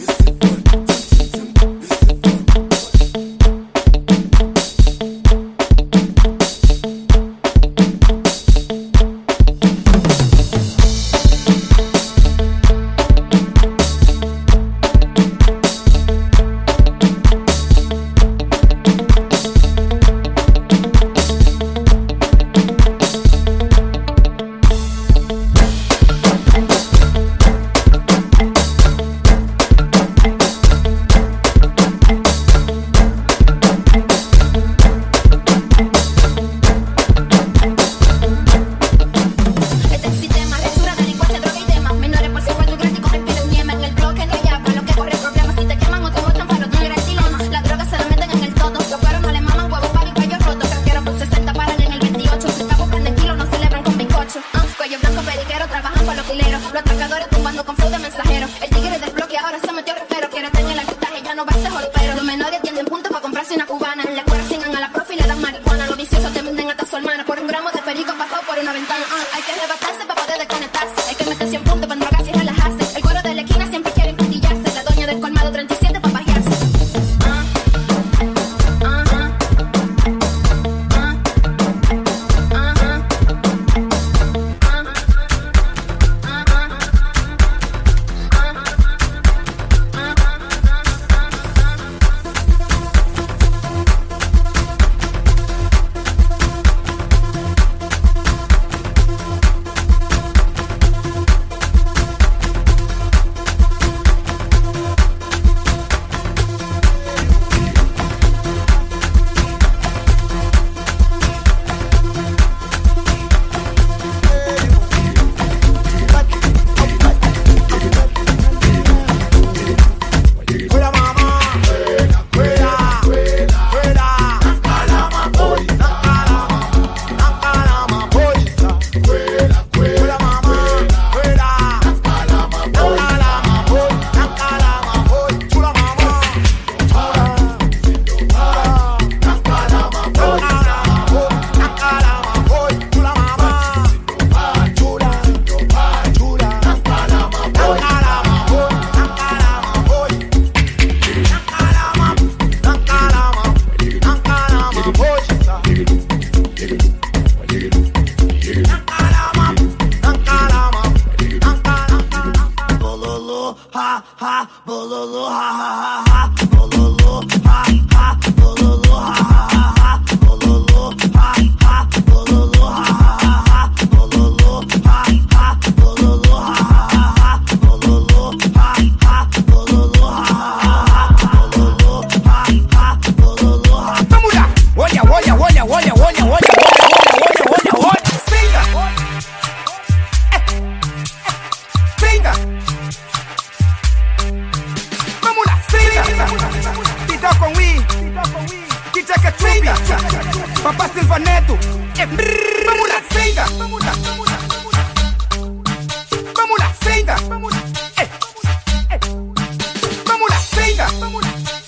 Papá Silvaneto, vamos lá, senta. Vamos lá, senta. Vamos lá, senta. Vamos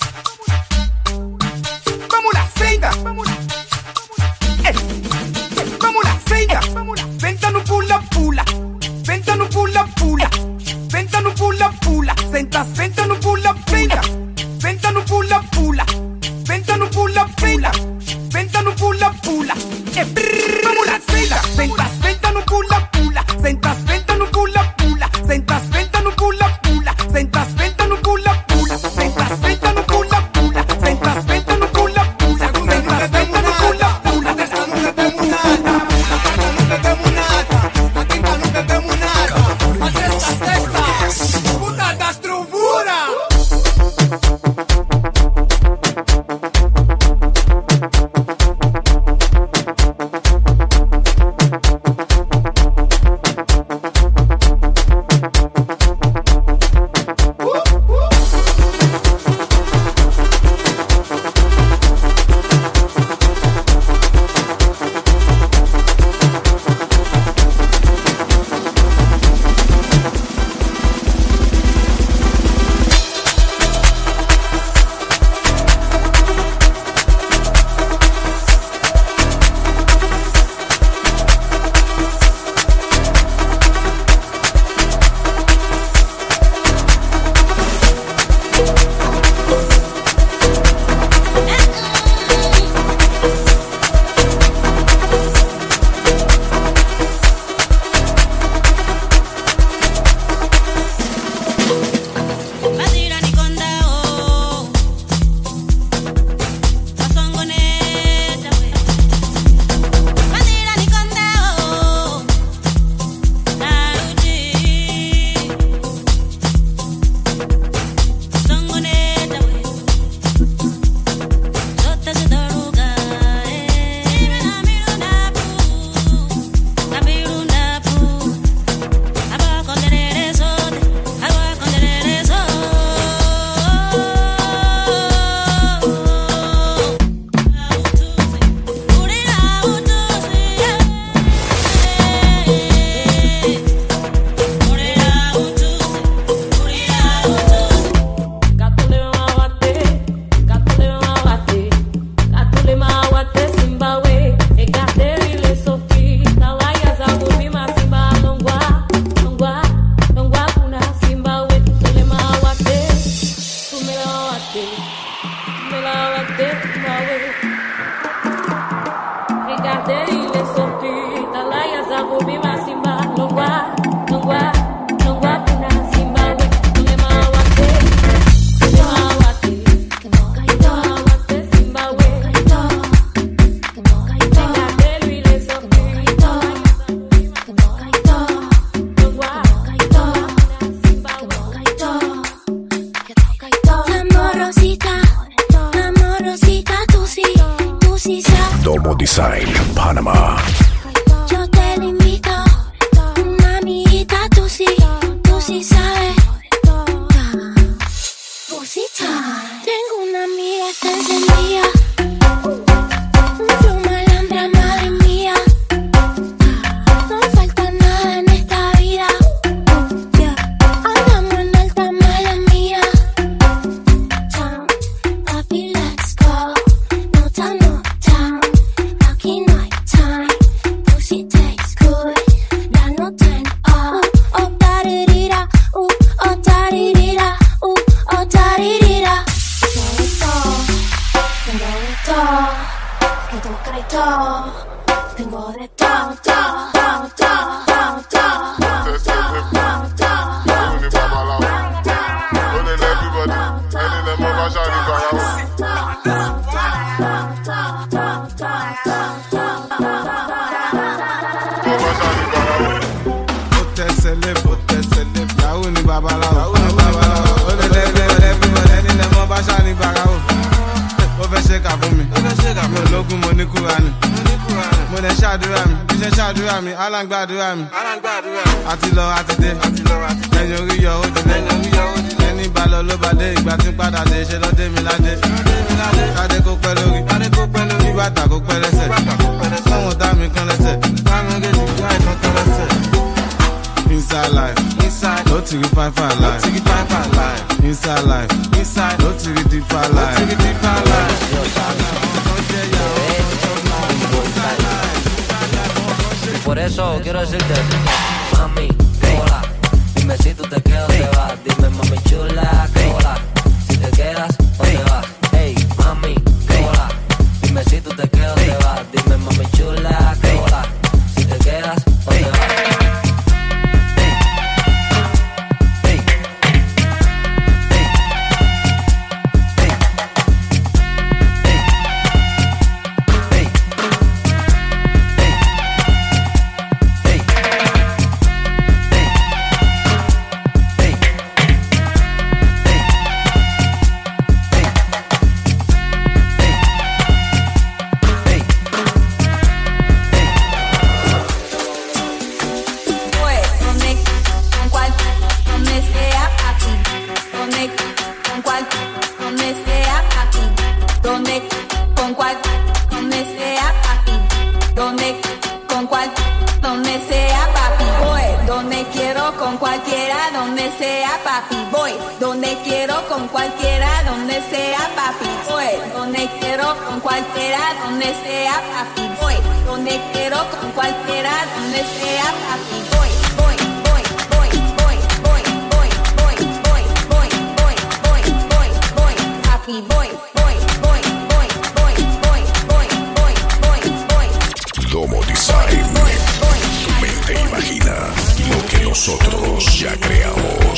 lá, senta. Vamos lá, senta. Senta no pula, pula. Senta no pula, pula. Senta no pula, pula. Senta, senta no pula, senta. Senta no pula, pula. Senta no pula, pula. Senta no pula, pula. Vamos lá, senta. Senta, senta no pula, pula. Senta, senta no pula, pula. Senta, senta no pula, pula. Senta, senta no pula, pula. Senta, senta. regardez il est sorti dans la yaza gobi masimba nongwa kuna simba we nongema wate simba we regardez lui il est sorti Domo Design, Panamá. Yo te lo invito, una amiguita, tú sí sabes. Pussy time. Tengo una amiga, está encendida. Un flow malandra, madre mía. No falta nada en esta vida. Andamos en alta, mala mía. Time, papi, let's go. No time, no time. Aquí no hay time. Pussy tastes good. La nota en oh, taririra, oh, taririra, oh, taririra. Tengo de todo, que tú crees todo. Tengo de todo, Alangbadura mi, àti lọ àti dé, lẹ́yìn orí yọ ó ti dé, ẹni bá lọ ló bá dé, ìgbà tí ń padà dé, ṣe lọ́dé mi ládé, kádé kó pẹ́ lórí, kí bàtà kó pẹ́ lẹ́sẹ̀, sọ́wọ́n tá mi kan lẹ́sẹ̀, táwọn gẹ̀ẹ́sì kí àìkan kan lẹ́sẹ̀. Inside life, no tiri five life, inside life, no tiri deeper life. Por eso quiero decirte, mami, hola. Dime si tú te quedas o te vas. Dime, mami chula, hola. Si te quedas o te vas. Hey, mami, hola. Dime si tú te quedas o te vas. Dime, mami chula, hola. Si te quedas o te vas. Domo Design. Tu mente imagina lo que nosotros ya creamos.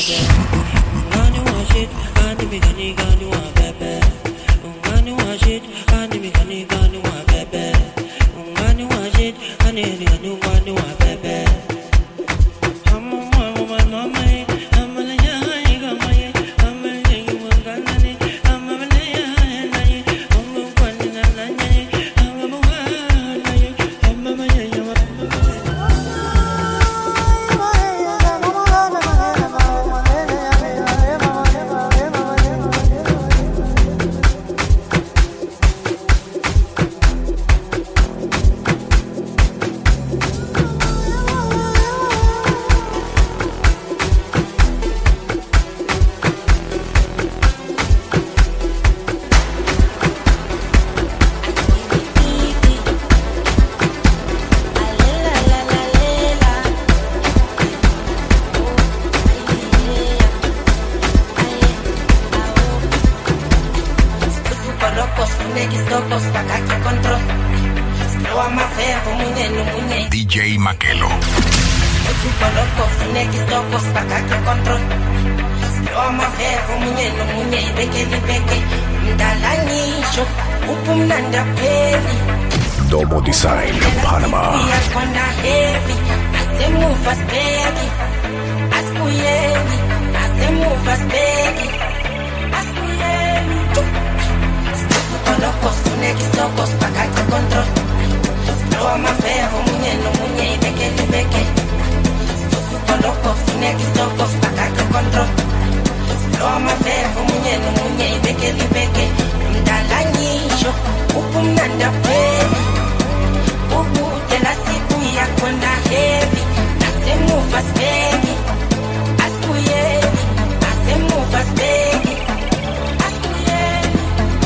locos, funekis locos, pakaki control. Skroa mafea, munye no munye. DJ Makelo. Super locos, funekis locos, pakaki control. Skroa mafea, munye no munye. Ibeke, mdalangisho, upumnanda peli. Domo Design, Panama. We are gonna heavy, I move as baggy. Askuyeni, I move as baggy. Askuyeni. Locos, funekis locos, pakaki control. Skroa mafea, munye no munye. Ibeke. Super locos, funekis locos, pakaki control. Skroa mafea, munye no munye. Ibeke. Mdalangisho, upumnanda peli. Ubu de la siku ya kwenda heavy. Nasemu fast baby. Askuyeni, nasemu fast baby. Askuyeni.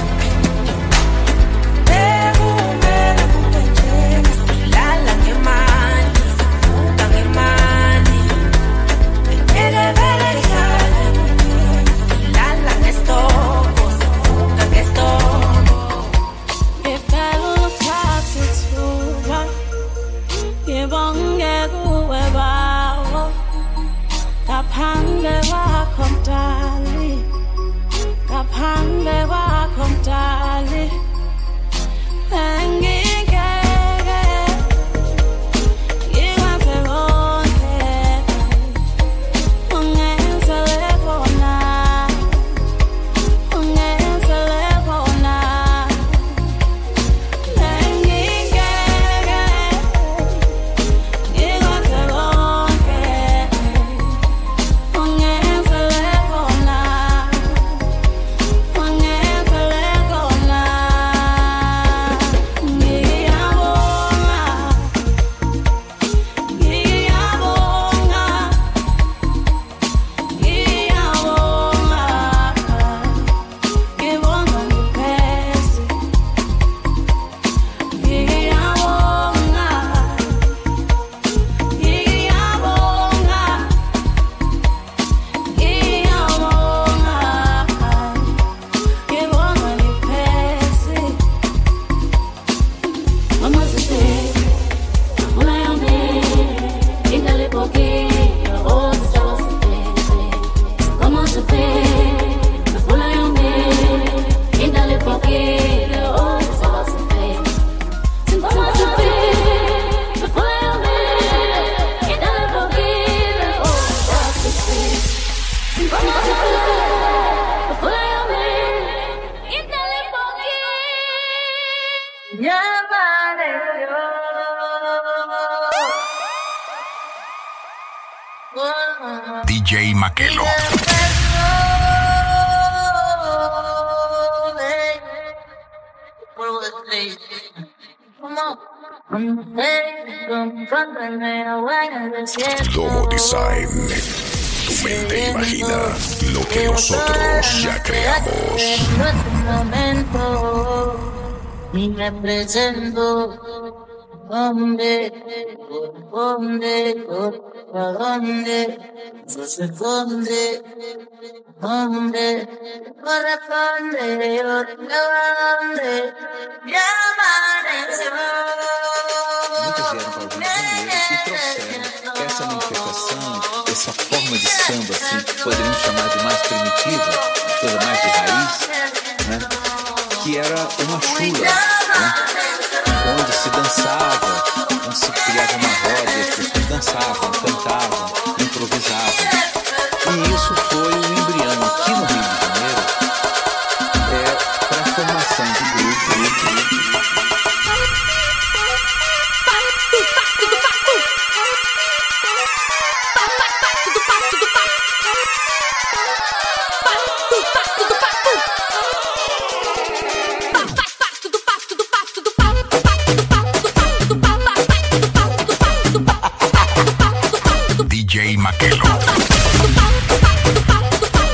Meru kutenjena. Lala ngemali, futa ngemali. Vele lala ngestopo, futa ngestopo. Kaphange wakho mdali engike ngikwenze konke ungenzele khona engike ngikwenze konke ungenzele khona. DJ Makelo. Domo Design. Tu mente imagina lo que nosotros ya creamos. Y me presento, ¿dónde? ¿A dónde? Se esconde, ¿dónde? Corresponde, yo tengo a dónde. Ya amaneció. Muitos vieram para o Rio de Janeiro e trouxeram essa manifestação, essa forma de samba, assim, que poderíamos chamar de mais primitiva, coisa mais de raiz, né? Que era uma chula, né? Onde se dançava, onde se criava uma roda, e as pessoas dançavam, cantavam, improvisavam. E isso foi um embrião aqui no Rio de Janeiro para a formação de grupo. DJ Makelo.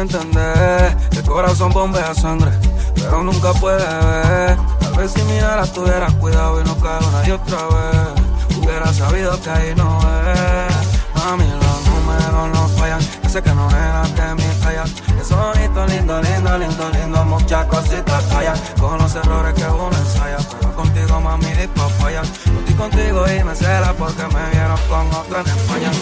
puede entender que el corazón bombea sangre, pero nunca puede ver. Tal vez si miraras tuvieras cuidado y no cae una y otra vez. Hubiera sabido que ahí no es. Mami, los números no fallan. Yo sé que no eras de mi talla. Eso bonito, lindo, lindo, lindo, lindo. Muchas cositas callan con los errores que uno ensaya. Pero contigo, mami, disco falla. No estoy contigo y me cela porque me vieron con otra en España.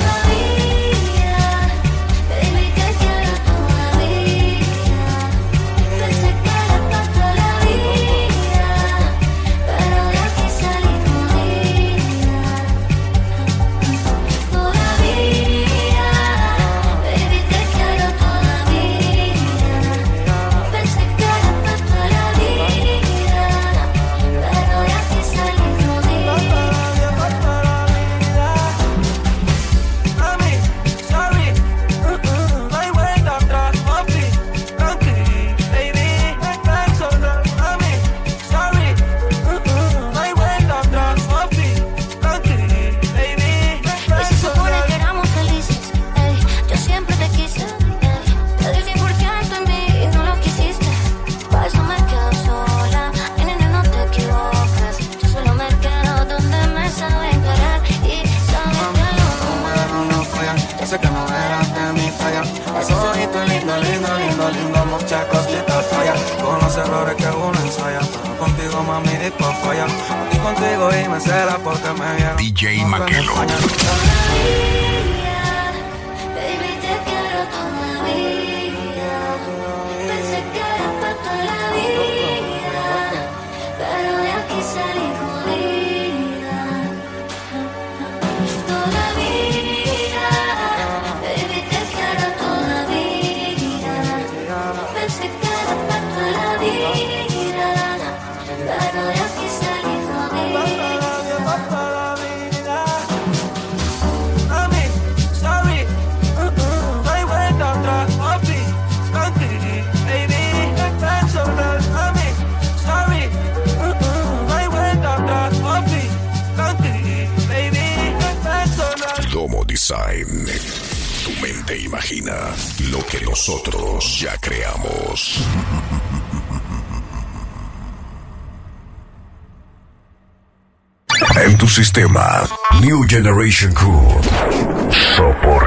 DJ Maquelo. Design. Tu mente imagina lo que nosotros ya creamos. En tu sistema, New Generation Crew. Soporte.